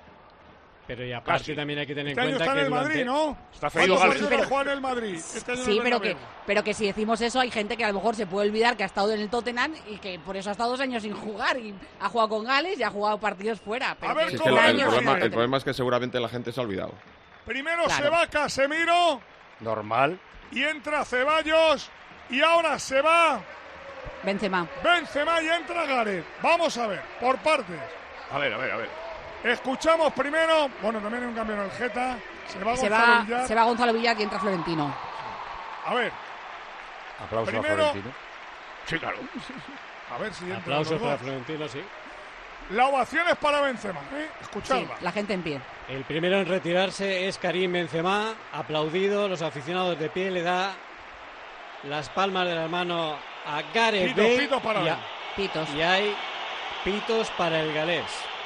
Pero y aparte Casi. también hay que tener Este en año cuenta está en que el durante... Madrid, ¿no? Está cedido ¿Cuántos Gales. partidos Pero- ha jugado en el Madrid? Este año en Sí, el pero que, Bernabéu. pero que si decimos eso, hay gente que a lo mejor se puede olvidar que ha estado en el Tottenham y que por eso ha estado dos años sin jugar. Y ha jugado con Gales y ha jugado partidos fuera. Pero A ver que Sí, es cómo que un el, años el año problema, sin el problema es que seguramente la gente se ha olvidado. Primero Claro. se va Casemiro Normal. y entra Ceballos y ahora se va Benzema. Benzema y entra Gareth. Vamos a ver, por partes. A ver, a ver, a ver. Escuchamos primero, bueno, también hay un cambio en el Geta. Se va Se Gonzalo va, Villar. se va Gonzalo Villar y entra Florentino. A ver, Aplauso Primero- a Florentino. Sí, claro. a ver si entra Aplausos los para dos. Florentino, sí. La ovación es para Benzema, ¿eh? Sí, Escuchadla. la gente en pie. El primero en retirarse es Karim Benzema, aplaudido, los aficionados de pie, le da las palmas de la mano a Gareth Pito, Bale pito para y, a- él. Pitos. y hay pitos para el galés.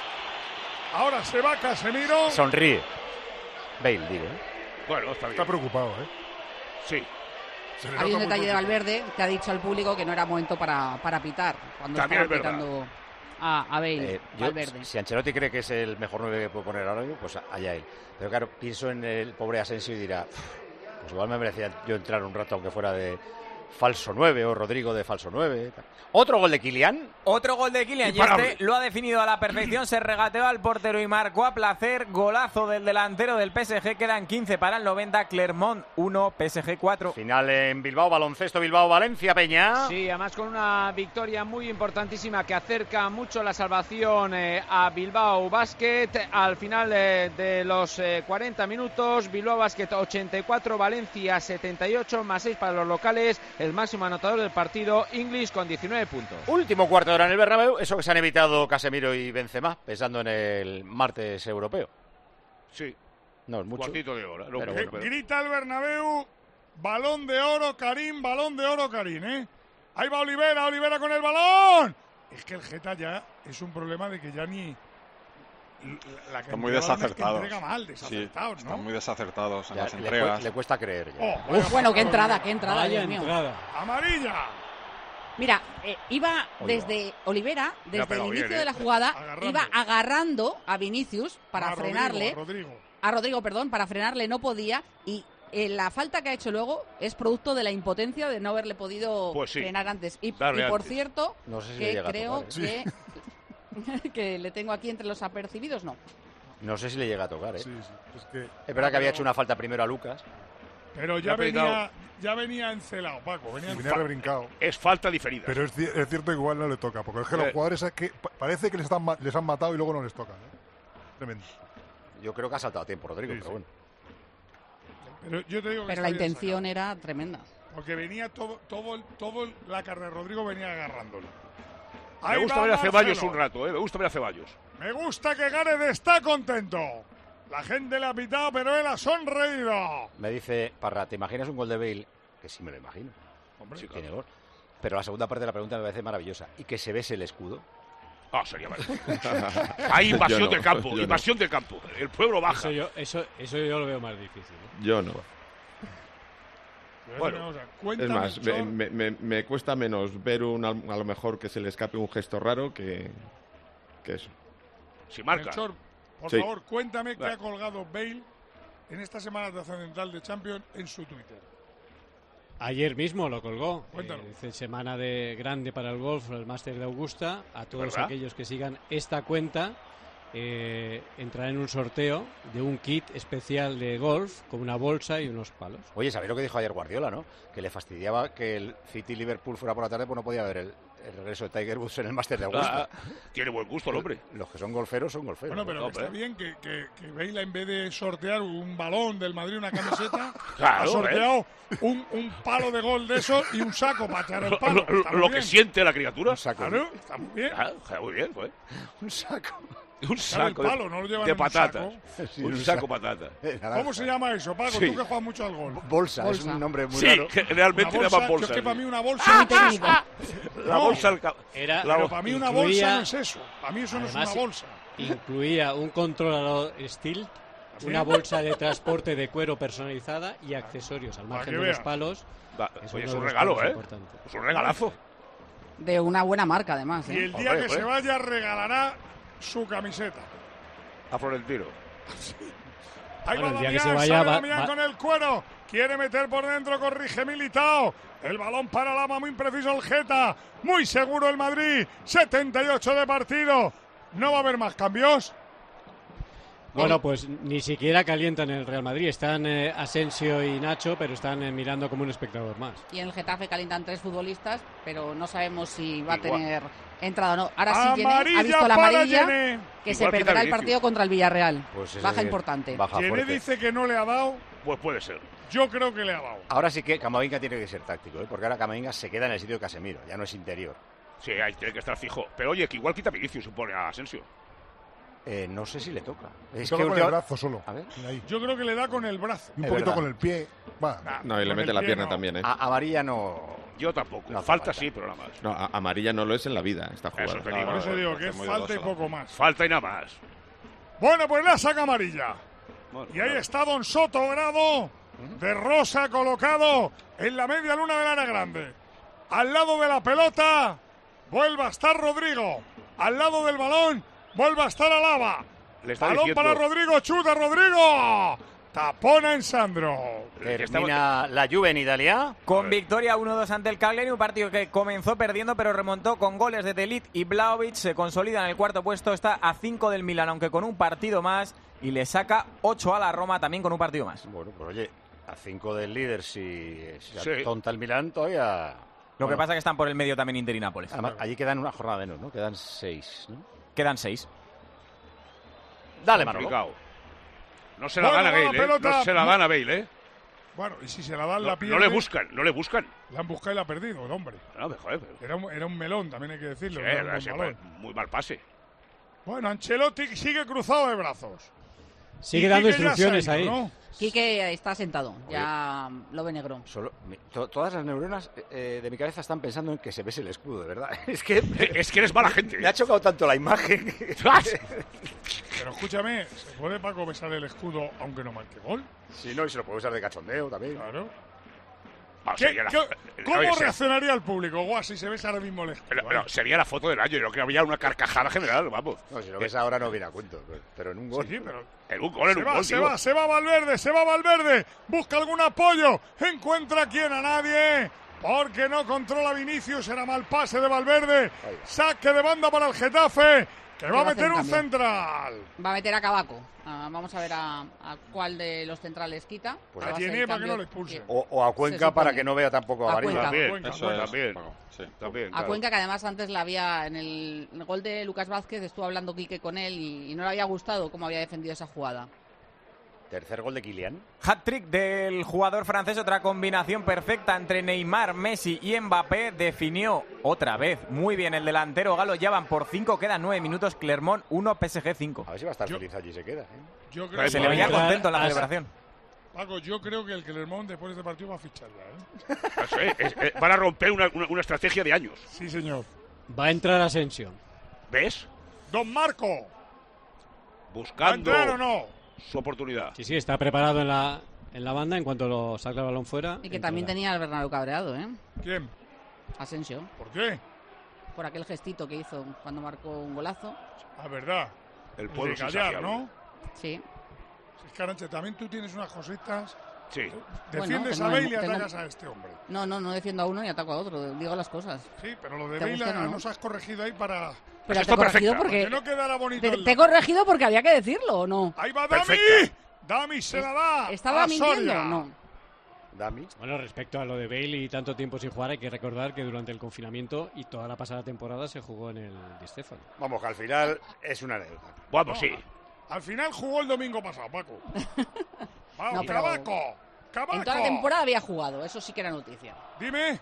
Ahora se va Casemiro. Sonríe. Bale, digo. ¿eh? Bueno, está bien. Está preocupado, ¿eh? Sí. Se le Había nota un muy detalle de preocupado. Valverde que ha dicho al público que no era momento para, para pitar. Cuando También estaba es verdad. pitando a, a Bale, Eh, yo, Valverde. si Ancelotti cree que es el mejor nueve que puede poner ahora mismo, pues allá él. Pero claro, pienso en el pobre Asensio y dirá, pues igual me merecía yo entrar un rato, aunque fuera de, falso nueve o Rodrigo de falso nueve. Otro gol de Kylian. Otro gol de Kylian y este lo ha definido a la perfección, se regateó al portero y marcó a placer. Golazo del delantero del P S G, quedan quince para el noventa, Clermont uno, P S G cuatro. Final en Bilbao, baloncesto Bilbao-Valencia, Peña. Sí, además con una victoria muy importantísima que acerca mucho la salvación eh, a Bilbao Basket. Al final eh, de los eh, cuarenta minutos, Bilbao Basket ochenta y cuatro, Valencia setenta y ocho, más seis para los locales. El máximo anotador del partido, English, con diecinueve puntos. Último cuarto de hora en el Bernabéu, eso que se han evitado Casemiro y Benzema, pensando en el martes europeo. Sí. No es mucho. Cuartito de hora. No, pero pero, pero. Grita el Bernabéu, balón de oro, Karim, balón de oro, Karim, ¿eh? Ahí va Olivera, Olivera con el balón. Es que el Geta ya es un problema de que ya ni... La están muy desacertados. Es que mal, desacertados, sí, ¿no? Están muy desacertados en ya, las le entregas. Cu le cuesta creer ya. Oh, Uf, bueno, qué entrada, qué entrada, Vaya Dios mío. entrada. ¡Amarilla! Mira, eh, iba desde Olivera, desde el inicio bien, de la jugada, agarrando. iba agarrando a Vinicius para a frenarle. Rodrigo, a Rodrigo. A Rodrigo, perdón, para frenarle no podía y eh, la falta que ha hecho luego es producto de la impotencia de no haberle podido pues sí, frenar antes. Y, y por antes. cierto, no sé si que le creo tocar, ¿eh? que, sí. que le tengo aquí entre los apercibidos, no. No sé si le llega a tocar, ¿eh? Sí, sí. Es, que, es verdad que había hecho una falta primero a Lucas. Pero ya venía, ya venía encelado, Paco. Venía, venía rebrincado. Es falta diferida. Pero es, es cierto que igual no le toca. Porque es que eh. los jugadores es que parece que les, están, les han matado y luego no les toca, ¿eh? Tremendo. Yo creo que ha saltado a tiempo, Rodrigo, sí, pero sí. bueno. Pero, yo te digo que pero la intención sacado. era tremenda. Porque venía todo, todo, todo la carrera de Rodrigo venía agarrándolo. Me gusta ver a Ceballos un rato, ¿eh? Me gusta ver a Ceballos. Me gusta que Gareth está contento. La gente le ha pitado, pero él ha sonreído. Me dice Parra, ¿te imaginas un gol de Bale? Que sí me lo imagino. Hombre, sí, tiene gol. Pero la segunda parte de la pregunta me parece maravillosa. ¿Y que se bese el escudo? Ah, sería maravilloso. Hay invasión no, del campo, invasión no. del campo. El pueblo baja. Eso yo, eso, eso yo lo veo más difícil, ¿eh? Yo no. Bueno, es más, me, me, me cuesta menos ver un, a lo mejor que se le escape un gesto raro que, que eso. Si marca. Melchor, por sí. favor, cuéntame qué ha colgado Bale en esta semana trascendental de Champions en su Twitter. Ayer mismo lo colgó. Cuéntalo. Eh, semana de grande para el golf, el Máster de Augusta. A todos ¿verdad? aquellos que sigan esta cuenta eh, entrarán en un sorteo de un kit especial de golf con una bolsa y unos palos. Oye, ¿sabéis lo que dijo ayer Guardiola, no? Que le fastidiaba que el City-Liverpool fuera por la tarde, pues no podía ver el, el regreso de Tiger Woods en el Máster de Augusta. Ah, tiene buen gusto el hombre. Los que son golferos son golferos. Bueno, pero ¿no? está bien que, que, que Bale, en vez de sortear un balón del Madrid, una camiseta, claro, ha sorteado un, un palo de gol de eso y un saco para echar el palo. Lo, lo, lo que siente la criatura. Un saco. Claro, está muy bien. Ah, muy bien, pues. Un saco. Un saco palo, de, no lo de patatas. Un, sí, un saco patata. ¿Cómo se llama eso, Paco? Sí. Tú que juegas mucho al golf. Bolsa, bolsa, es un nombre muy sí, raro. Sí, realmente le llaman bolsa. Es que para mí una bolsa... Ah, técnico. La no, bolsa... Al era, la, pero para mí una incluía, bolsa no es eso. Para mí eso no además, es una bolsa. Incluía un controlador Steel, ¿sí? Una bolsa de transporte de cuero personalizada y accesorios al margen de los palos. Da, es, oye, es un regalo, ¿eh? Importantes. Es un regalazo. De una buena marca, además. ¿eh? Y el día Hombre, que pues. se vaya regalará su camiseta. A Florentino. Sí. Ahí bueno, va el día Damián, que se vaya, va, Damián va. con el cuero. Quiere meter por dentro, corrige Militao. El balón para Lama, muy impreciso el Geta. Muy seguro el Madrid. setenta y ocho de partido. ¿No va a haber más cambios? Bueno, pues ni siquiera calientan el Real Madrid. Están eh, Asensio y Nacho, pero están eh, mirando como un espectador más. Y en el Getafe calientan tres futbolistas, pero no sabemos si va Igual. a tener entrada o no. Ahora sí, Jenné ha visto la amarilla, Jenné. que Igual se perderá el partido contra el Villarreal. Pues baja importante. Jenné dice que no le ha dado. Pues puede ser. Yo creo que le ha dado. Ahora sí que Camavinga tiene que ser táctico, ¿eh? Porque ahora Camavinga se queda en el sitio de Casemiro, ya no es interior. Sí, ahí tiene que estar fijo. Pero oye, que igual quita Vinicius, supone a Asensio. Eh, no sé si le toca. Es que con última... el brazo solo. A ver. Ahí. Yo creo que le da con el brazo. Un es poquito verdad. con el pie. Va. Nah, no, y le mete la pierna no. también, ¿eh? A amarilla no. Yo tampoco. No falta, falta sí, pero nada más. No, a amarilla no lo es en la vida esta jugada. Eso, te digo, no, eso no, digo que es falta y poco más. Falta y nada más. Bueno, pues la saca amarilla. Bueno, y ahí claro. está Don Soto Grado, de rosa, colocado en la media luna del área grande. Al lado de la pelota, vuelve a estar Rodrigo. Al lado del balón, vuelve a estar Alaba. Le está balón diciendo... para Rodrigo, chuta Rodrigo. Tapona en Sandro. Termina la Juve en Italia. Con victoria uno dos ante el Cagliari, un partido que comenzó perdiendo pero remontó con goles de De Ligt y Vlahovic. Se consolida en el cuarto puesto, está a cinco del Milan, aunque con un partido más, y le saca ocho a la Roma también con un partido más. Bueno, pues oye, a cinco del líder, si, si Sí. tonta el Milan todavía... Lo Bueno, que pasa es que están por el medio también Inter y Nápoles. Además, allí quedan una jornada menos, ¿no? Quedan seis, ¿no? Quedan seis. Dale, Manolo. Complicado. No se la Bueno, dan a va la Bale, ¿eh? pelota. No se la dan a Bale, ¿eh? Bueno, y si se la dan, No, la no pierde. le buscan, no le buscan. La han buscado y la ha perdido, el hombre. No, joder, pero... Era un, era un melón, también hay que decirlo. Sí, no era un buen sí, balón. pues, muy mal pase. Bueno, Ancelotti sigue cruzado de brazos. Sigue Y dando Quique ya instrucciones se ha ido, ahí. ¿no? Quique está sentado, ya lo ve negro. Solo, mi- to- todas las neuronas eh, de mi cabeza están pensando en que se bese el escudo, de verdad. Es que, es que eres mala gente. Me ha chocado tanto la imagen. Pero escúchame, ¿se puede Paco besar el escudo aunque no marque gol? Sí, no, y se lo puede usar de cachondeo también. Claro. Ah, ¿Qué- sería la- qué- eh, ¿Cómo oye, se- reaccionaría el público, Guau, si se besa ahora mismo el escudo? Pero, pero sería la foto del año. Yo creo que había una carcajada general, vamos. No, si lo ves ahora no viene a cuento, pero en un gol. Sí, sí, pero En un gol, en se un va, gol, se digo. va, se va Valverde, se va Valverde. Busca algún apoyo. Encuentra a quién, a nadie. Porque no controla Vinicius. Era mal pase de Valverde. Saque de banda para el Getafe. Que va a va a hacer meter un un cambio. central. Va a meter a Cabaco. Ah, vamos a ver a, a cuál de los centrales quita. Pues Va a ser el Diené para que cambio no le expulse. que- O, o a Se Cuenca supone. para que no vea tampoco a A Varela. Cuenca. También, Cuenca, eso Cuenca. también. Paco, sí. También, A claro. Cuenca, que además antes la había en el, en el gol de Lucas Vázquez, estuvo hablando Quique con él y, y no le había gustado cómo había defendido esa jugada. Tercer gol de Kylian. Hat-trick del jugador francés, otra combinación perfecta entre Neymar, Messi y Mbappé. Definió otra vez muy bien el delantero galo. Ya van por cinco, quedan nueve minutos. Clermont uno, P S G cinco. A ver si va a estar Yo- feliz allí se queda. ¿eh? Yo creo, Se le veía entrar contento en la a- celebración. Paco, yo creo que el Clermont después de este partido va a fichar ya. ¿eh? Eso es, es- es- van a romper una, una- una estrategia de años. Sí, señor. Va a entrar Asensio. ¿Ves? Don Marco. ¿Va a Buscando entrar o no? su oportunidad. Sí, sí, está preparado en la, en la banda en cuanto lo saca el balón fuera. Y que entrará. también tenía al Bernabéu cabreado, ¿eh? ¿Quién? Asensio, ¿Por qué? por aquel gestito que hizo cuando marcó un golazo. Ah, verdad. El El pueblo de callar, insaciable. ¿no? Sí. Es que Aranche, también tú tienes unas cositas. Sí. Defiendes que a no- Bale y que no- atacas a este hombre. No, no, no defiendo a uno y ataco a otro, digo las cosas. Sí, pero lo de ¿Te Bale gusta o no? nos has corregido ahí para... Pero Esto te he corregido perfecta, porque... Que no quedara bonito. Te, el- te he corregido porque había que decirlo, ¿o no? Ahí va Dami. Perfecta. Dami se la da. ¿Estaba a mintiendo Soria. o no? Dami. Bueno, respecto a lo de Bale y tanto tiempo sin jugar, hay que recordar que durante el confinamiento y toda la pasada temporada se jugó en el Di Stéfano. Vamos, que al final es una anécdota. Vamos, sí. Al final jugó el domingo pasado, Paco. Vamos, No, pero- Cabaco. Cabaco. En toda la temporada había jugado, eso sí que era noticia. Dime.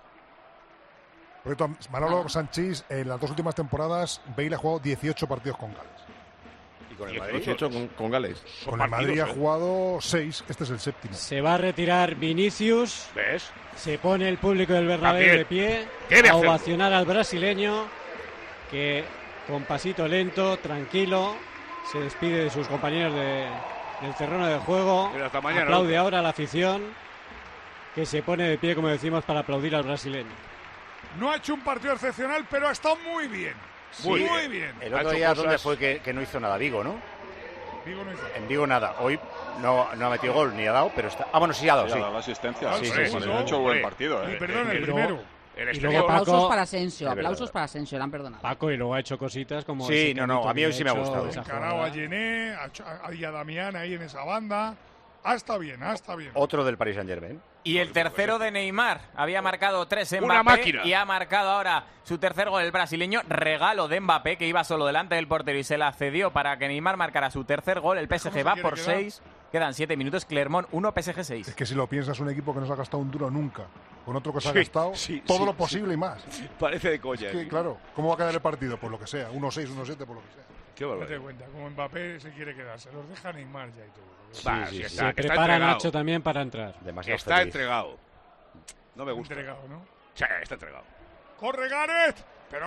Por cierto, Manolo Sanchís, en las dos últimas temporadas, Bale ha jugado dieciocho partidos con Gales. Y con el dieciocho. Madrid. dieciocho con, con Gales. Son Con el Madrid partidos, ha ¿eh? jugado seis, este es el séptimo. Se va a retirar Vinicius. ¿Ves? Se pone el público del Bernabéu También. de pie Debe a hacerlo. ovacionar al brasileño que con pasito lento, tranquilo, se despide de sus compañeros de- del terreno de juego. Mira, hasta mañana, Aplaude Lucas. ahora a la afición que se pone de pie, como decimos, para aplaudir al brasileño. No ha hecho un partido excepcional, pero ha estado muy bien. Muy muy bien. bien. El Ha otro hecho día, cosas- ¿dónde fue que, que no hizo nada? Vigo, ¿no? Vigo no hizo. En Vigo nada. Hoy no, no ha metido gol ni ha dado, pero está... Ah, bueno, sí ha dado, Ya sí. da la asistencia. Ah, Sí, sí, sí, sí, sí, sí. ha hecho Hombre. buen partido. Y ¿eh? perdón, el y primero. luego- El Y exterior. luego Paco- Aplausos para Asensio, Es aplausos verdad. para Asensio, le han perdonado. Paco, y luego ha hecho cositas como... Sí, ese no, no, canito a mí hoy sí me ha bien hecho, gustado. esa Encarado a jugada. Yené, a, Ch- a- y a Damián ahí en esa banda. Ah, está bien, ah, está bien. Otro del Paris Saint-Germain. Y el tercero de Neymar. Había marcado tres en Una Mbappé máquina. y ha marcado ahora su tercer gol el brasileño. Regalo de Mbappé, que iba solo delante del portero y se la cedió para que Neymar marcara su tercer gol. El P S ¿Cómo G se va quiere por quedar? seis. Quedan siete minutos. Clermont uno, P S G seis. Es que si lo piensas, un equipo que no se ha gastado un duro nunca, con otro que se ha Sí, gastado sí, todo sí, lo sí. posible y más. Parece de coña. Es que, ¿eh? claro, ¿cómo va a quedar el partido? Por lo que sea, uno seis, uno siete, por lo que sea. Qué Date barbaridad. cuenta, como Mbappé se quiere quedar, se los deja Neymar ya y todo. Va, sí, sí, sí. está, Se está prepara entregado. Nacho también para entrar. Demasiado Está feliz. entregado. No me gusta. Entregado, ¿no? Sí, está entregado. Corre Gareth, pero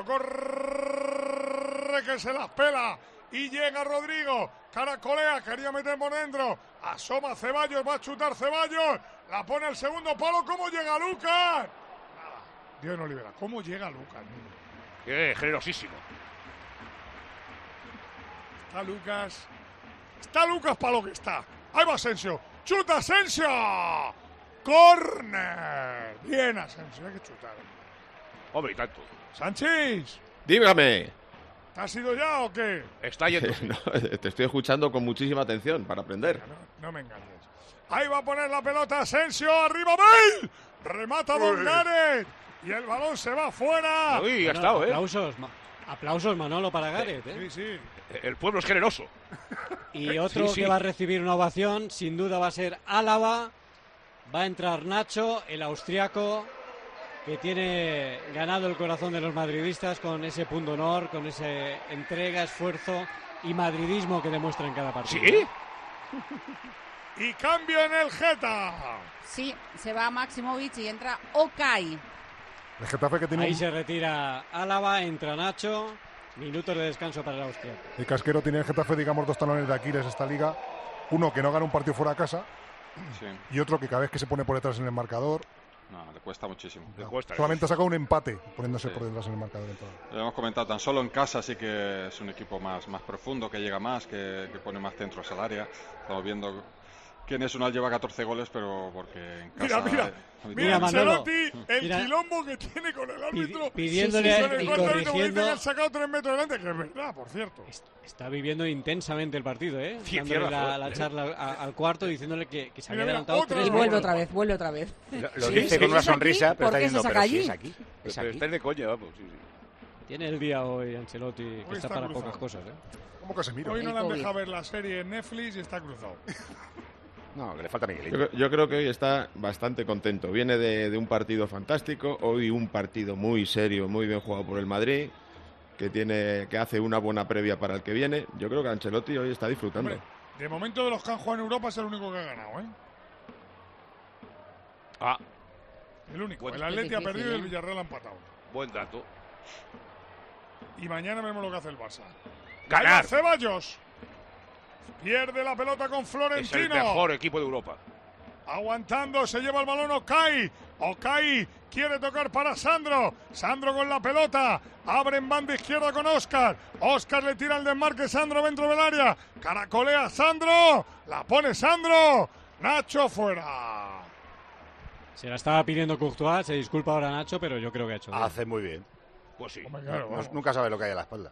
corre que se las pela. Y llega Rodrigo, caracolea, quería meter por dentro. Asoma Ceballos, va a chutar Ceballos. La pone al segundo palo. ¿Cómo llega Lucas? Nada. Dios no libera. ¿Cómo llega Lucas? Qué generosísimo. Está Lucas. Está Lucas para lo que está. Ahí va Asensio. ¡Chuta Asensio! ¡Córner! Bien, Asensio, hay que chutar. Hombre, y tanto. ¡Sánchez! Dígame. ¿Te has ido ya o qué? Está yendo. No, te estoy escuchando con muchísima atención para aprender. No, no me engañes. Ahí va a poner la pelota Asensio, arriba Bale. Remata Don Gareth. Y el balón se va fuera. Uy, ha Bueno, estado, ¿eh? Aplausos, Ma- aplausos Manolo para Gareth, ¿eh? Sí, sí. El pueblo es generoso. Y otro Sí, sí. que va a recibir una ovación, sin duda va a ser Álava. Va a entrar Nacho, el austriaco, que tiene ganado el corazón de los madridistas con ese punto honor, con ese entrega, esfuerzo y madridismo que demuestra en cada partido. ¿Sí? Y cambio en el Geta. Sí, se va Maximovic y entra Okay. El Getafe que tiene Ahí un- se retira Álava, entra Nacho. Minutos de descanso para el austriaco. el casquero tiene el Getafe, digamos, dos talones de Aquiles esta liga. Uno que no gana un partido fuera de casa Sí. y otro que cada vez que se pone por detrás en el marcador, No, le cuesta muchísimo. Le cuesta. solamente ha sacado un empate poniéndose Sí. por detrás en el marcador. En todo. Lo hemos comentado, tan solo en casa sí que es un equipo más, más profundo, que llega más, que, que pone más centros al área. Estamos viendo que Nacional lleva catorce goles, pero porque en casa... Mira, mira. eh, Mira, Manolo. Ancelotti, el Mira. quilombo que tiene con el árbitro. pidiéndole Sí, sí, sí, y con el cuarto árbitro, porque corrigiendo. dice que han sacado tres metros delante, que es verdad, por cierto. Está viviendo intensamente el partido, ¿eh? Sí, Dándole tiene la, razón, la ¿eh? charla a- al cuarto, diciéndole que, que se Mira, había mira, adelantado otra tres Y vez. vuelve metros. otra vez, vuelve otra vez. Lo, lo Sí, dice sí, con una es aquí. sonrisa, pero ¿Por está qué se diciendo, saca pero sí allí? es aquí. Es Pero aquí. estáis de coña, vamos. Sí, sí. Tiene el día hoy Ancelotti, que Hoy está está para cruzado. pocas cosas, ¿eh? ¿Cómo Casemiro? Hoy no El le han COVID. dejado ver la serie en Netflix y está cruzado. No, que le falta Yo, Miguelito. cre- yo creo que hoy está bastante contento. Viene de, de un partido fantástico, hoy un partido muy serio, muy bien jugado por el Madrid, que tiene que hace una buena previa para el que viene. Yo creo que Ancelotti hoy está disfrutando. Hombre, de momento de los que han jugado en Europa es el único que ha ganado, ¿eh? Ah, El único. Bueno, el es Atleti ha difícil, perdido y el ¿eh? Villarreal ha empatado. buen dato. Y mañana vemos lo que hace el Barça. ¡Ganar! Ahí va Ceballos. Pierde la pelota con Es el Florentino. mejor equipo de Europa. Aguantando, se lleva el balón Okay. Okay quiere tocar para Sandro. Sandro con la pelota. Abre en banda izquierda con Óscar. Óscar le tira el desmarque. Sandro dentro del área. Caracolea Sandro. La pone Sandro. Nacho fuera. Se la estaba pidiendo Courtois, se disculpa ahora Nacho, pero yo creo que ha hecho bien. Hace muy bien. Pues sí. Hombre, claro, No- vamos. nunca sabe lo que hay a la espalda.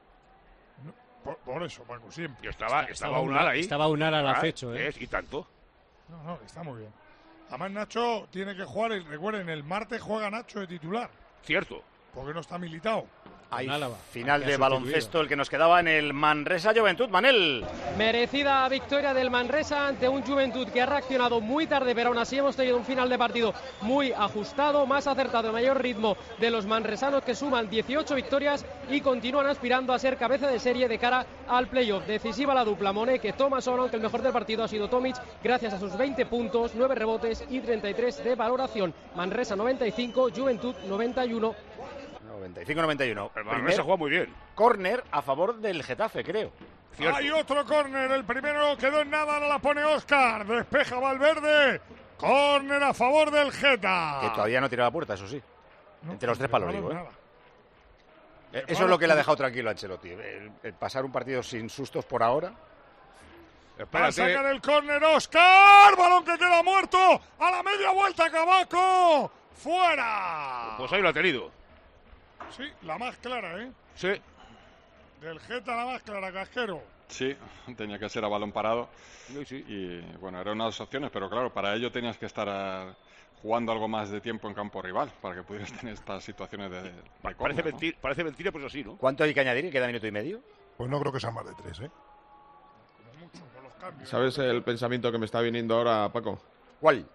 Por, por eso, Paco, siempre. Yo estaba, Está- estaba estaba Unal Unal- ahí. estaba Unal al Ah, acecho, ¿eh? es, y tanto. No, no, está muy bien. Además, Nacho tiene que jugar. Y recuerden, el martes juega Nacho de titular. Cierto. Porque no está militado. Hay Álava, final que ha de sustituido. baloncesto, el que nos quedaba en el Manresa Juventud. Manel. Merecida victoria del Manresa ante un Juventud que ha reaccionado muy tarde, pero aún así hemos tenido un final de partido muy ajustado, más acertado, mayor ritmo de los manresanos, que suman dieciocho victorias y continúan aspirando a ser cabeza de serie de cara al playoff. Decisiva la dupla Moneque Thomason, aunque el mejor del partido ha sido Tomic, gracias a sus veinte puntos, nueve rebotes y treinta y tres de valoración. Manresa noventa y cinco, Juventud noventa y uno. noventa y cinco noventa y uno. El Manresa juega muy bien. Córner a favor del Getafe, creo. Cierto. Hay otro córner, el primero quedó en nada, ahora la pone Óscar, despeja Valverde, córner a favor del Geta. Que todavía no tira la puerta, eso sí. No, Entre los tres palos, nada, digo, ¿eh? nada. Eh, Eso es lo que le ha dejado tranquilo a Ancelotti. El, el pasar un partido sin sustos por ahora. Va a Espérate. sacar el córner Óscar, balón que queda muerto, a la media vuelta Cabaco, fuera. Pues ahí lo ha tenido. Sí, la más clara, ¿eh? Sí. Del Geta la más clara, Casquero. Sí, tenía que ser a balón parado. Sí, sí. Y bueno, eran unas opciones, pero claro, para ello tenías que estar ah, jugando algo más de tiempo en campo rival, para que pudieras tener estas situaciones de, de Parece, córner, ¿no? mentira, parece mentira, pues así, ¿no? ¿Cuánto hay que añadir? ¿Queda minuto y medio? Pues no creo que sean más de tres, ¿eh? Como mucho, con los cambios. ¿Sabes el pensamiento que me está viniendo ahora, Paco? ¿Cuál?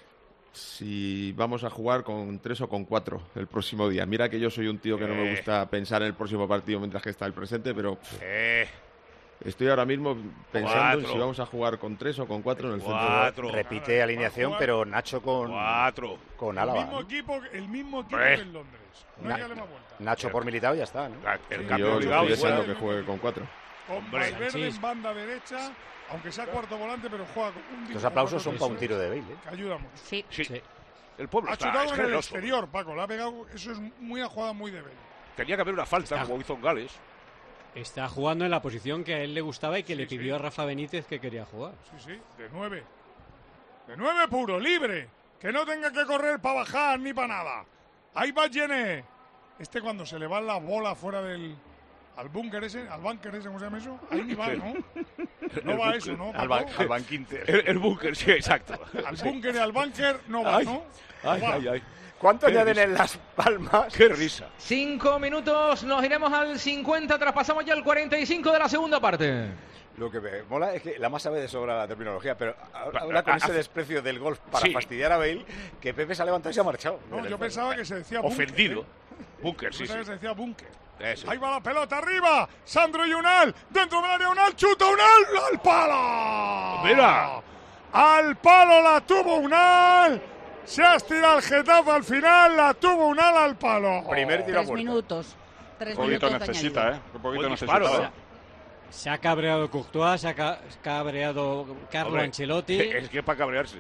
Si vamos a jugar con tres o con cuatro el próximo día. Mira que yo soy un tío que no me Eh. gusta pensar en el próximo partido mientras que está el presente, pero Eh, estoy ahora mismo pensando en Cuatro. si vamos a jugar con tres o con cuatro en el centro. cuatro. Repite Nada, alineación, va a jugar pero Nacho con, Cuatro. con El Álava. mismo ¿no? equipo, el mismo equipo Eh. que en Londres. No Na- hay que darle más vuelta. Nacho por militado ya está, ¿no? El Y cambio yo obligado estoy y fuera. deseando que juegue con cuatro. Con Hombre, Valverde Sanchís. en banda derecha, aunque sea cuarto volante, pero juega con un Los aplausos son para un eso tiro de Bale, ¿eh? que ayuda mucho. Sí. Sí. Sí. El pueblo Ha está chutado es en el generoso. exterior, Paco. Le ha pegado, eso es muy a jugada muy de Bale. Tenía que haber una falta, Está. como hizo en Gales. Está jugando en la posición que a él le gustaba y que le Sí, pidió sí. a Rafa Benítez que quería jugar. Sí, sí, de nueve. De nueve puro, libre. Que no tenga que correr para bajar ni para nada. Ahí va Gené. Este cuando se le van las bolas fuera del... Al búnker ese, al búnker ese, ¿cómo se llama eso? Ahí ni va, ¿no? No va eso, ¿no? Al, ban al banquinter. El, el búnker, sí, exacto. Al búnker y al búnker no va, ay, ¿no? Ay, no va. ay, ay. ¿Cuánto añaden en Las Palmas? ¡Qué risa! Cinco minutos, nos iremos al cincuenta, traspasamos ya el cuarenta y cinco de la segunda parte. Lo que me mola es que la más sabe de sobra la terminología, pero habla con ese desprecio del golf para sí. fastidiar a Bale, que Pepe se ha levantado y se ha marchado. No, yo pensaba que se decía búnker. Ofendido. ¿eh? Búnker, sí, sí. Se decía búnker. Eso. Ahí va la pelota arriba. Sandro y Unal. Dentro del área Unal. Chuta Unal. ¡Al palo! ¡Mira! Al palo la tuvo Unal. Se ha estirado el Getafe al final. La tuvo Unal al palo. Primer tiro a Tres minutos. Tres un poquito minutos necesita, añadido. ¿eh? Un poquito Buen necesita. disparo, ¿eh? Se ha cabreado Courtois, se ha ca cabreado Carlo Hombre, Ancelotti. Es que es para cabrearse.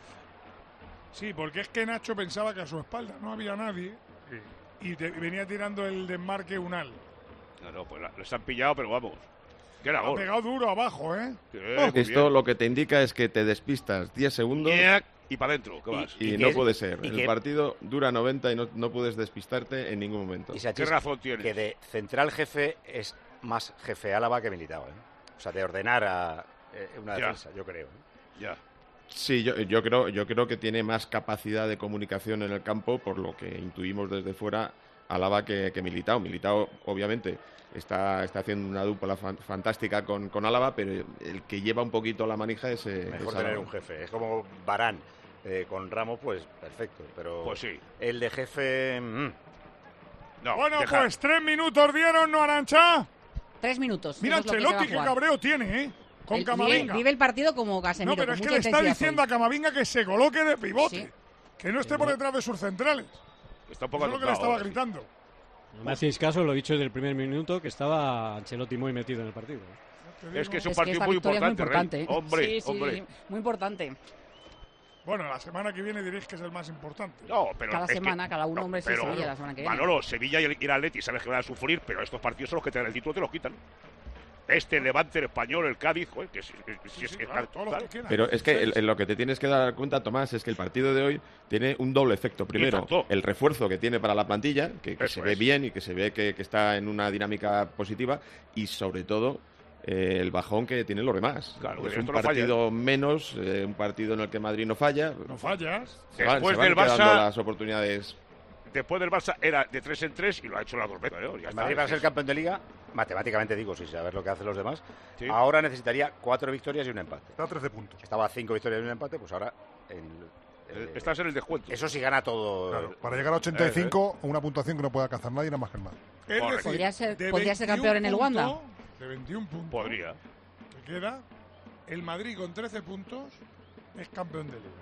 Sí, porque es que Nacho pensaba que a su espalda no había nadie. Y te, venía tirando el desmarque Unal. No, no, pues lo están pillado, pero vamos. Que era Ha gol. pegado duro abajo, ¿eh? Sí, Oh, esto lo que te indica es que te despistas diez segundos yeah, y para adentro. Y, y, y no puede ser. El partido dura noventa y no, no puedes despistarte en ningún momento. Y ¿qué razón tienes? Que de central jefe es más jefe Álava que Militao, ¿eh? O sea, de ordenar a eh, una ya. defensa, yo creo. ¿eh? Ya. Sí, yo, yo, creo, yo creo que tiene más capacidad de comunicación en el campo, por lo que intuimos desde fuera, Álava que, que Militao. Militao, obviamente, está, está haciendo una dupla fan, fantástica con, con Álava, pero el que lleva un poquito la manija es... Eh, Mejor es tener Álava. un jefe. Es como Varane. Eh, con Ramos, pues perfecto. Pero pues sí. El de jefe... Mmm. No, bueno, deja. Pues tres minutos dieron, ¿no, Arantxa? Tres minutos. Mira, Ancelotti, qué cabreo tiene, ¿eh? Con el, Camavinga. Vive, vive el partido como Casemiro. No, pero es que le está diciendo hoy. a Camavinga que se coloque de pivote. Sí. Que no esté por detrás de sus centrales. Está un poco Eso es lo que le estaba gritando. No me hacéis caso, lo he dicho desde el primer minuto, que estaba Ancelotti muy metido en el partido. Es que es un es partido muy importante, muy importante. Hombre, sí, sí, hombre. Muy importante. Bueno, la semana que viene diréis que es el más importante. No, pero cada es semana, que, cada uno, no, hombre, pero, sí, Sevilla la semana que viene. Manolo, Sevilla y el, y el Atleti sabes que van a sufrir, pero estos partidos son los que te dan el título, te los quitan. Este, el Levante, el Español, el Cádiz, joder, que si, si, si, sí, claro, todo claro. lo que Pero es que el, el, lo que te tienes que dar cuenta, Tomás, es que el partido de hoy tiene un doble efecto. Primero, el refuerzo que tiene para la plantilla, que, que se ve es. bien y que se ve que, que está en una dinámica positiva, y sobre todo eh, el bajón que tienen los demás. Claro, es un partido falla. menos, eh, un partido en el que Madrid no falla. No fallas. Se van, Después se van del Barça, las oportunidades. Después del Barça era de tres en tres y lo ha hecho la dos veces. ¿no? Ya Madrid va a ser campeón de Liga, matemáticamente digo, sin saber lo que hacen los demás. Sí. Ahora necesitaría cuatro victorias y un empate. Está a trece puntos. Estaba a cinco victorias y un empate, pues ahora... En, eh, Estás en el descuento. Eso sí gana todo. Claro, para llegar a ochenta y cinco, eh, eh. una puntuación que no puede alcanzar nadie, nada más que el Madrid. Es decir, ¿Podría ser, ¿podría ser campeón en el Wanda? De veintiún puntos. Podría. Que queda, el Madrid con trece puntos es campeón de Liga.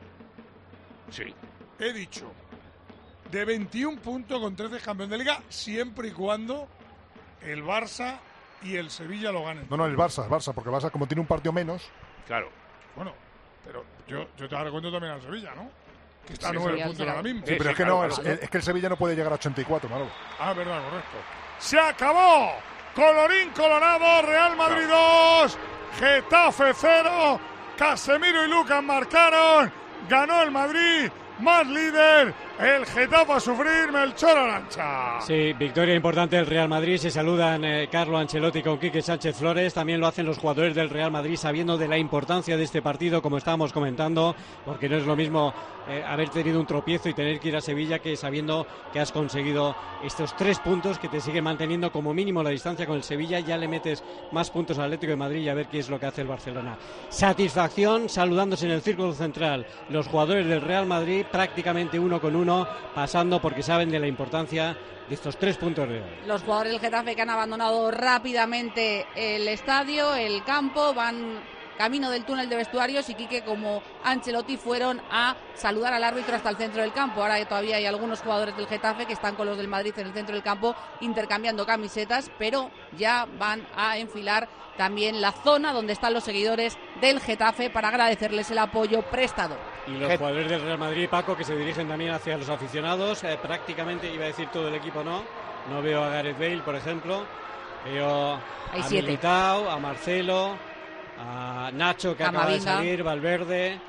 Sí. He dicho, de veintiún puntos con trece campeón de Liga, siempre y cuando el Barça y el Sevilla lo ganen. No, no, el Barça, el Barça, porque el Barça como tiene un partido menos. Claro. Bueno, pero yo, yo te recuerdo también al Sevilla, ¿no? Que está a sí, nueve puntos ahora mismo. Sí, pero sí, es que claro, no, claro. Es, es que el Sevilla no puede llegar a ochenta y cuatro, Manolo. Ah, verdad, correcto. ¡Se acabó! Colorín colorado, Real Madrid dos, Getafe cero, Casemiro y Lucas marcaron, ganó el Madrid, más líder, el Getafe a sufrir, Melchor Arantxa. Sí, victoria importante del Real Madrid, se saludan eh, Carlo Ancelotti con Quique Sánchez Flores, también lo hacen los jugadores del Real Madrid sabiendo de la importancia de este partido, como estábamos comentando, porque no es lo mismo eh, haber tenido un tropiezo y tener que ir a Sevilla que sabiendo que has conseguido estos tres puntos que te siguen manteniendo como mínimo la distancia con el Sevilla, ya le metes más puntos al Atlético de Madrid y a ver qué es lo que hace el Barcelona. Satisfacción, saludándose en el círculo central los jugadores del Real Madrid, prácticamente uno con uno, pasando porque saben de la importancia de estos tres puntos de hoy. Los jugadores del Getafe que han abandonado rápidamente el estadio, el campo, van camino del túnel de vestuarios y Quique como Ancelotti fueron a saludar al árbitro hasta el centro del campo. Ahora todavía hay algunos jugadores del Getafe que están con los del Madrid en el centro del campo intercambiando camisetas, pero ya van a enfilar también la zona donde están los seguidores del Getafe para agradecerles el apoyo prestado. Y los Get. jugadores del Real Madrid, Paco, que se dirigen también hacia los aficionados, eh, prácticamente, iba a decir todo el equipo, no, no veo a Gareth Bale, por ejemplo, veo hay a siete. Militao, a Marcelo, a Nacho, que Camavinga. Acaba de salir, Valverde,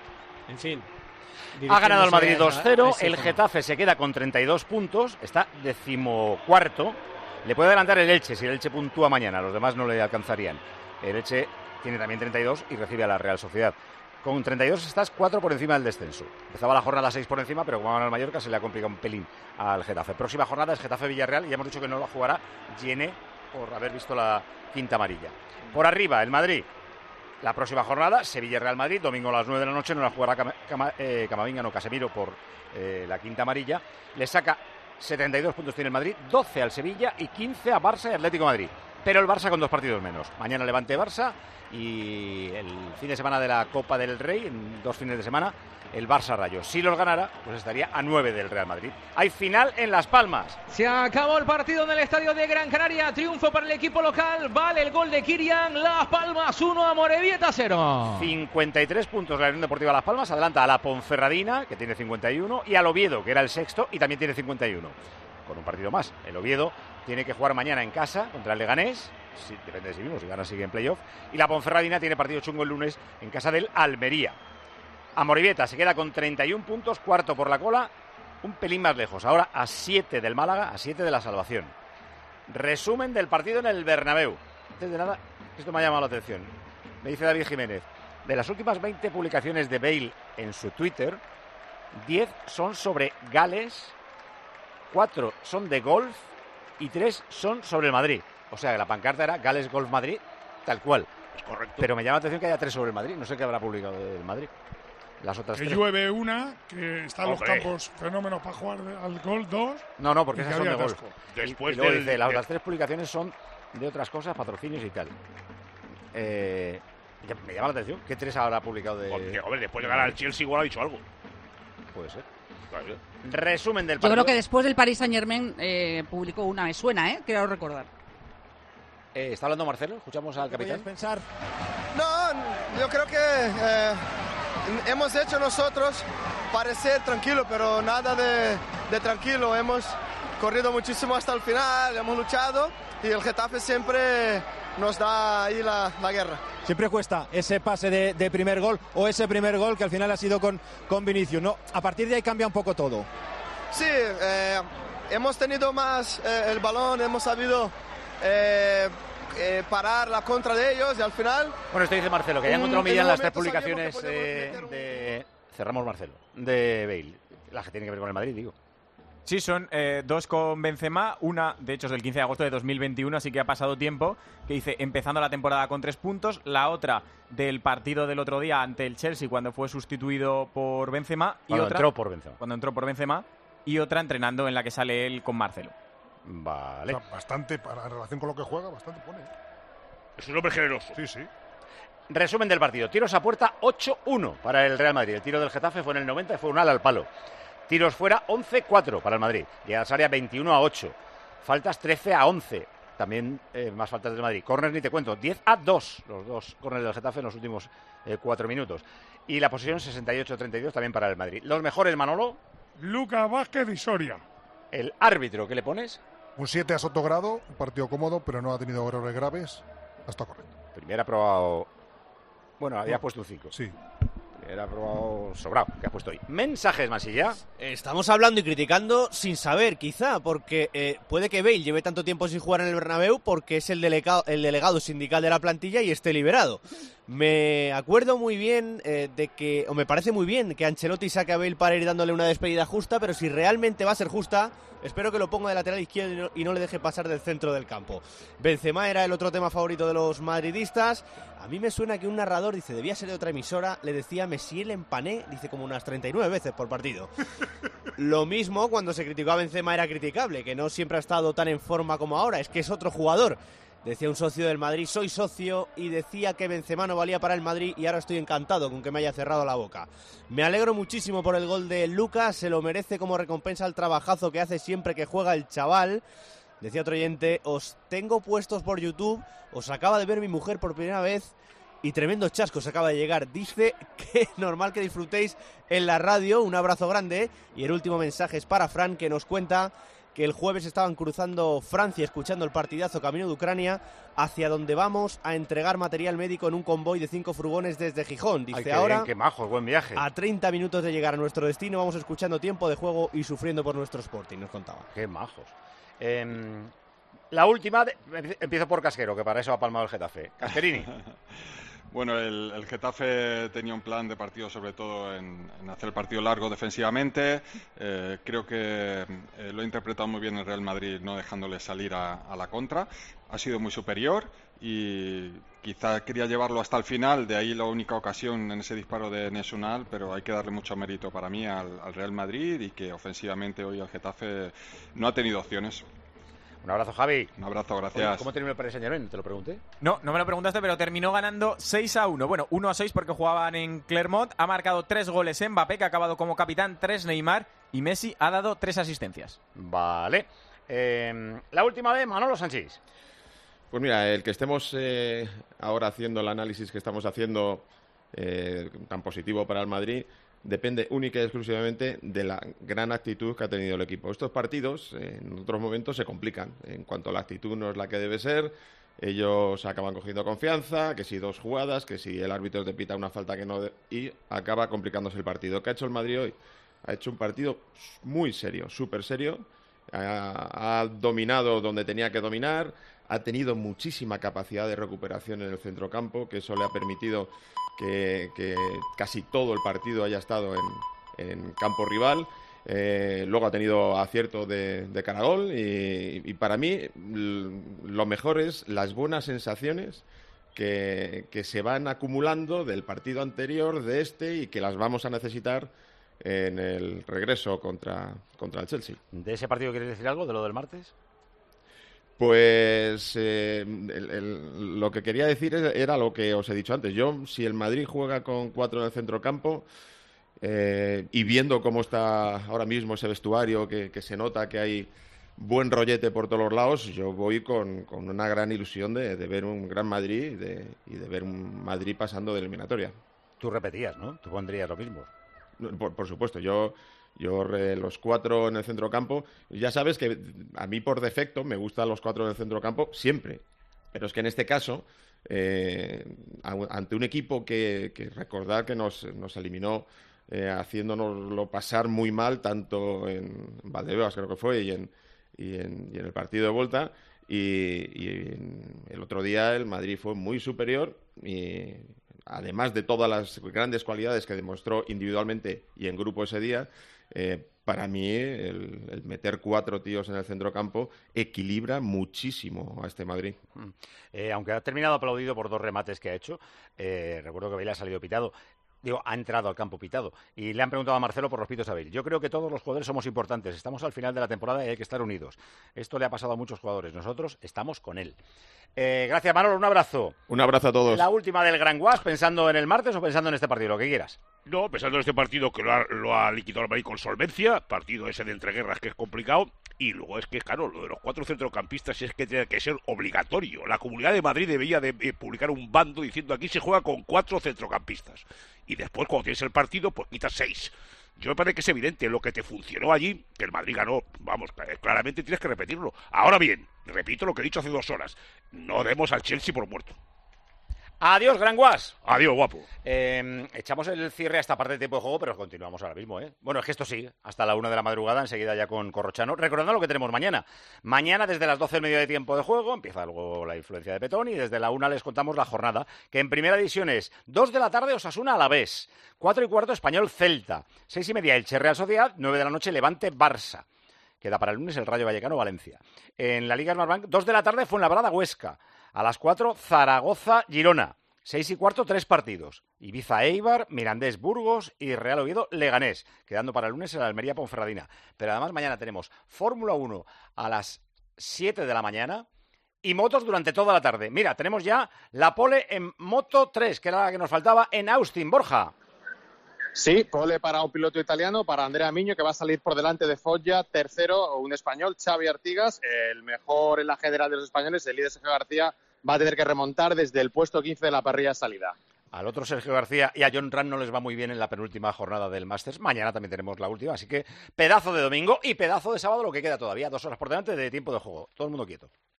En fin. Ha ganado el Madrid dos cero, ese el tema. Getafe se queda con treinta y dos puntos, está decimocuarto. Le puede adelantar el Elche si el Elche puntúa mañana, los demás no le alcanzarían. El Elche tiene también treinta y dos y recibe a la Real Sociedad. Con treinta y dos estás cuatro por encima del descenso. Empezaba la jornada seis por encima, pero como gana el Mallorca se le ha complicado un pelín al Getafe. Próxima jornada es Getafe-Villarreal y ya hemos dicho que no la jugará Gene por haber visto la quinta amarilla. Por arriba, el Madrid. La próxima jornada, Sevilla-Real Madrid, domingo a las nueve de la noche, no la jugará Cama, Cama, eh, Camavinga, no Casemiro por eh, la quinta amarilla. Le saca setenta y dos puntos tiene el Madrid, doce al Sevilla y quince a Barça y Atlético de Madrid. Pero el Barça con dos partidos menos. Mañana Levante-Barça y el fin de semana de la Copa del Rey, en dos fines de semana, el Barça-Rayo. Si los ganara, pues estaría a nueve del Real Madrid. Hay final en Las Palmas. Se acabó el partido en el estadio de Gran Canaria. Triunfo para el equipo local. Vale el gol de Kirian. Las Palmas uno, Amorebieta cero. cincuenta y tres puntos la Unión Deportiva Las Palmas. Adelanta a la Ponferradina, que tiene cincuenta y uno, y al Oviedo, que era el sexto, y también tiene cincuenta y uno. Con un partido más. El Oviedo tiene que jugar mañana en casa contra el Leganés. Sí, depende de sí mismo, si gana sigue en playoff. Y la Ponferradina tiene partido chungo el lunes en casa del Almería. Amorebieta se queda con treinta y un puntos, cuarto por la cola, un pelín más lejos. Ahora a siete del Málaga, a siete de la salvación. Resumen del partido en el Bernabéu. Antes de nada, esto me ha llamado la atención. Me dice David Jiménez, de las últimas veinte publicaciones de Bale en su Twitter, diez son sobre Gales, cuatro son de golf y tres son sobre el Madrid. O sea que la pancarta era Gales Golf Madrid, tal cual. Es correcto. Pero me llama la atención que haya tres sobre el Madrid. No sé qué habrá publicado del Madrid. Las otras que tres. llueve una, que están los Hombre. campos fenómenos para jugar de- al gol dos. No, no, porque y que esas son de había golf. atasco. Después y luego del- dice, las de- otras tres publicaciones son de otras cosas, patrocinios y tal. Eh, ya me llama la atención. ¿Qué tres habrá publicado de...? Porque, hombre, después de ganar al Chelsea igual ha dicho algo. Puede ser. Resumen del Yo partido. creo que después del Paris Saint Germain eh, publicó una, me suena, ¿eh? Quiero recordar. Eh, ¿Está hablando Marcelo? Escuchamos al capitán. pensar? No, yo creo que eh, hemos hecho nosotros parecer tranquilo, pero nada de, de tranquilo. Hemos corrido muchísimo hasta el final, hemos luchado y el Getafe siempre nos da ahí la, la guerra. Siempre cuesta ese pase de, de primer gol o ese primer gol que al final ha sido con, con Vinicius. No, a partir de ahí cambia un poco todo. Sí, eh, hemos tenido más eh, el balón, hemos sabido eh, eh, parar la contra de ellos y al final... Bueno, esto dice Marcelo, que ya Mm, encontró Millán en un las tres momento publicaciones sabíamos que eh, podíamos de... Cerramos Marcelo. De Bale. Las que tienen que ver con el Madrid, digo. Sí, son eh, dos con Benzema, una de hecho es del quince de agosto de dos mil veintiuno, así que ha pasado tiempo, que dice empezando la temporada con tres puntos, la otra del partido del otro día ante el Chelsea cuando fue sustituido por Benzema y Cuando otra entró por Benzema. cuando entró por Benzema y otra entrenando en la que sale él con Marcelo. Vale. O sea, bastante, para, en relación con lo que juega, bastante pone. Es un hombre generoso. Sí, sí. Resumen del partido. Tiros a puerta ocho uno para el Real Madrid. El tiro del Getafe fue en el noventa y fue un ala al palo. Tiros fuera once cuatro para el Madrid. Llegadas a área veintiuno a ocho. Faltas trece a once. También eh, más faltas del Madrid. Corners ni te cuento. diez a dos. Los dos corners del Getafe en los últimos eh, cuatro minutos. Y la posesión sesenta y ocho a treinta y dos también para el Madrid. Los mejores, Manolo. Lucas Vázquez y Soria. El árbitro, ¿qué le pones? Un siete a Sotogrado, un partido cómodo, pero no ha tenido errores graves. Está correcto. Primero ha probado... Bueno, había puesto un cinco. Sí. Era probado sobrado, que ha puesto hoy. Mensajes, Masilla. Estamos hablando y criticando sin saber, quizá, porque eh, puede que Bale lleve tanto tiempo sin jugar en el Bernabéu porque es el delegado, el delegado sindical de la plantilla y esté liberado. Me acuerdo muy bien eh, de que, o me parece muy bien que Ancelotti saque a Bale para ir dándole una despedida justa, pero si realmente va a ser justa, espero que lo ponga de lateral izquierdo y no, y no le deje pasar del centro del campo. Benzema era el otro tema favorito de los madridistas. A mí me suena que un narrador, dice, debía ser de otra emisora, le decía Messi el empané, dice como unas treinta y nueve veces por partido. Lo mismo cuando se criticó a Benzema era criticable, que no siempre ha estado tan en forma como ahora, es que es otro jugador. Decía un socio del Madrid, soy socio, y decía que Benzema no valía para el Madrid y ahora estoy encantado con que me haya cerrado la boca. Me alegro muchísimo por el gol de Lucas, se lo merece como recompensa al trabajazo que hace siempre que juega el chaval. Decía otro oyente, os tengo puestos por YouTube, os acaba de ver mi mujer por primera vez y tremendo chasco se acaba de llegar. Dice que es normal que disfrutéis en la radio, un abrazo grande. Y el último mensaje es para Fran, que nos cuenta que el jueves estaban cruzando Francia, escuchando el partidazo camino de Ucrania, hacia donde vamos a entregar material médico en un convoy de cinco furgones desde Gijón. Dice: Ay, qué ahora, bien, qué majo, buen viaje. A treinta minutos de llegar a nuestro destino, vamos escuchando tiempo de juego y sufriendo por nuestro Sporting, nos contaba. Qué majos. Eh, la última, de, empiezo por Casquero, que para eso ha palmado el Getafe. Casquerini. Bueno, el, el Getafe tenía un plan de partido sobre todo en, en hacer el partido largo defensivamente. Eh, creo que eh, lo ha interpretado muy bien el Real Madrid, no dejándole salir a, a la contra. Ha sido muy superior y quizá quería llevarlo hasta el final, de ahí la única ocasión en ese disparo de Nesunal, pero hay que darle mucho mérito para mí al, al Real Madrid y que ofensivamente hoy el Getafe no ha tenido opciones. Un abrazo, Javi. Un abrazo, gracias. Oye, ¿cómo terminó el Paris Saint-Germain? ¿Te lo pregunté? No, no me lo preguntaste, pero terminó ganando seis a uno. Bueno, uno a seis porque jugaban en Clermont. Ha marcado tres goles Mbappé, que ha acabado como capitán, tres Neymar, y Messi ha dado tres asistencias. Vale. Eh, la última de Manolo Sanchís. Pues mira, el que estemos eh, ahora haciendo el análisis que estamos haciendo eh, tan positivo para el Madrid depende única y exclusivamente de la gran actitud que ha tenido el equipo. Estos partidos eh, en otros momentos se complican. En cuanto a la actitud no es la que debe ser, ellos acaban cogiendo confianza, que si dos jugadas, que si el árbitro te pita una falta que no... De... y acaba complicándose el partido. ¿Qué ha hecho el Madrid hoy? Ha hecho un partido muy serio, súper serio. Ha, ha dominado donde tenía que dominar, ha tenido muchísima capacidad de recuperación en el centrocampo, que eso le ha permitido que, que casi todo el partido haya estado en, en campo rival. Eh, luego ha tenido acierto de, de cara a gol y, y para mí lo mejor es las buenas sensaciones que, que se van acumulando del partido anterior, de este, y que las vamos a necesitar en el regreso contra, contra el Chelsea. ¿De ese partido quieres decir algo, de lo del martes? Pues eh, el, el, lo que quería decir era lo que os he dicho antes. Yo, si el Madrid juega con cuatro en el centrocampo eh, y viendo cómo está ahora mismo ese vestuario, que, que se nota que hay buen rollete por todos los lados, yo voy con, con una gran ilusión de, de ver un gran Madrid y de, y de ver un Madrid pasando de eliminatoria. Tú repetías, ¿no? Tú pondrías lo mismo. Por, por supuesto, yo, yo eh, los cuatro en el centrocampo, ya sabes que a mí por defecto me gustan los cuatro en el centrocampo siempre, pero es que en este caso, eh, ante un equipo que, que recordar que nos, nos eliminó eh, haciéndonoslo pasar muy mal, tanto en Valdebebas creo que fue, y en, y en, y en el partido de vuelta, y, y en el otro día el Madrid fue muy superior y... además de todas las grandes cualidades que demostró individualmente y en grupo ese día, eh, para mí el, el meter cuatro tíos en el centrocampo equilibra muchísimo a este Madrid. Eh, aunque ha terminado aplaudido por dos remates que ha hecho, eh, recuerdo que Bale ha salido pitado. Digo, ha entrado al campo pitado. Y le han preguntado a Marcelo por los pitos a Bale. Yo creo que todos los jugadores somos importantes. Estamos al final de la temporada y hay que estar unidos. Esto le ha pasado a muchos jugadores. Nosotros estamos con él. Eh, gracias, Manolo. Un abrazo. Un abrazo a todos. La última del Gran Guas, pensando en el martes o pensando en este partido, lo que quieras. No, pensando en este partido que lo ha, lo ha liquidado el Madrid con solvencia, partido ese de entreguerras que es complicado. Y luego es que, claro, lo de los cuatro centrocampistas es que tiene que ser obligatorio. La Comunidad de Madrid debería de, de publicar un bando diciendo aquí se juega con cuatro centrocampistas. Y después, cuando tienes el partido, pues quitas seis. Yo me parece que es evidente lo que te funcionó allí, que el Madrid ganó. Vamos, claramente tienes que repetirlo. Ahora bien, repito lo que he dicho hace dos horas. No demos al Chelsea por muerto. Adiós, Gran Guas. Adiós, guapo. Eh, echamos el cierre a esta parte de tiempo de juego, pero continuamos ahora mismo, ¿eh? Bueno, es que esto sí, hasta la una de la madrugada, enseguida ya con Corrochano. Recordando lo que tenemos mañana. Mañana, desde las doce del mediodía de tiempo de juego, empieza luego la influencia de Petón y desde la una les contamos la jornada, que en primera división es dos de la tarde Osasuna Alavés, cuatro y cuarto Español Celta, seis y media Elche Real Sociedad, nueve de la noche Levante Barça. Queda para el lunes el Rayo Vallecano Valencia. En la Liga Smartbank, dos de la tarde Fuenlabrada Huesca. A las cuatro, Zaragoza, Girona. Seis y cuarto, tres partidos. Ibiza, Eibar, Mirandés, Burgos y Real Oviedo, Leganés. Quedando para el lunes el Almería, Ponferradina. Pero además mañana tenemos Fórmula uno a las siete de la mañana y motos durante toda la tarde. Mira, tenemos ya la pole en Moto tres, que era la que nos faltaba en Austin. Borja. Sí, pole para un piloto italiano, para Andrea Miño, que va a salir por delante de Foggia. Tercero, un español, Xavi Artigas. El mejor en la general de los españoles, el líder Sergio García, va a tener que remontar desde el puesto quince de la parrilla de salida. Al otro Sergio García y a John Ram no les va muy bien en la penúltima jornada del Masters. Mañana también tenemos la última, así que pedazo de domingo y pedazo de sábado lo que queda todavía. Dos horas por delante de tiempo de juego. Todo el mundo quieto.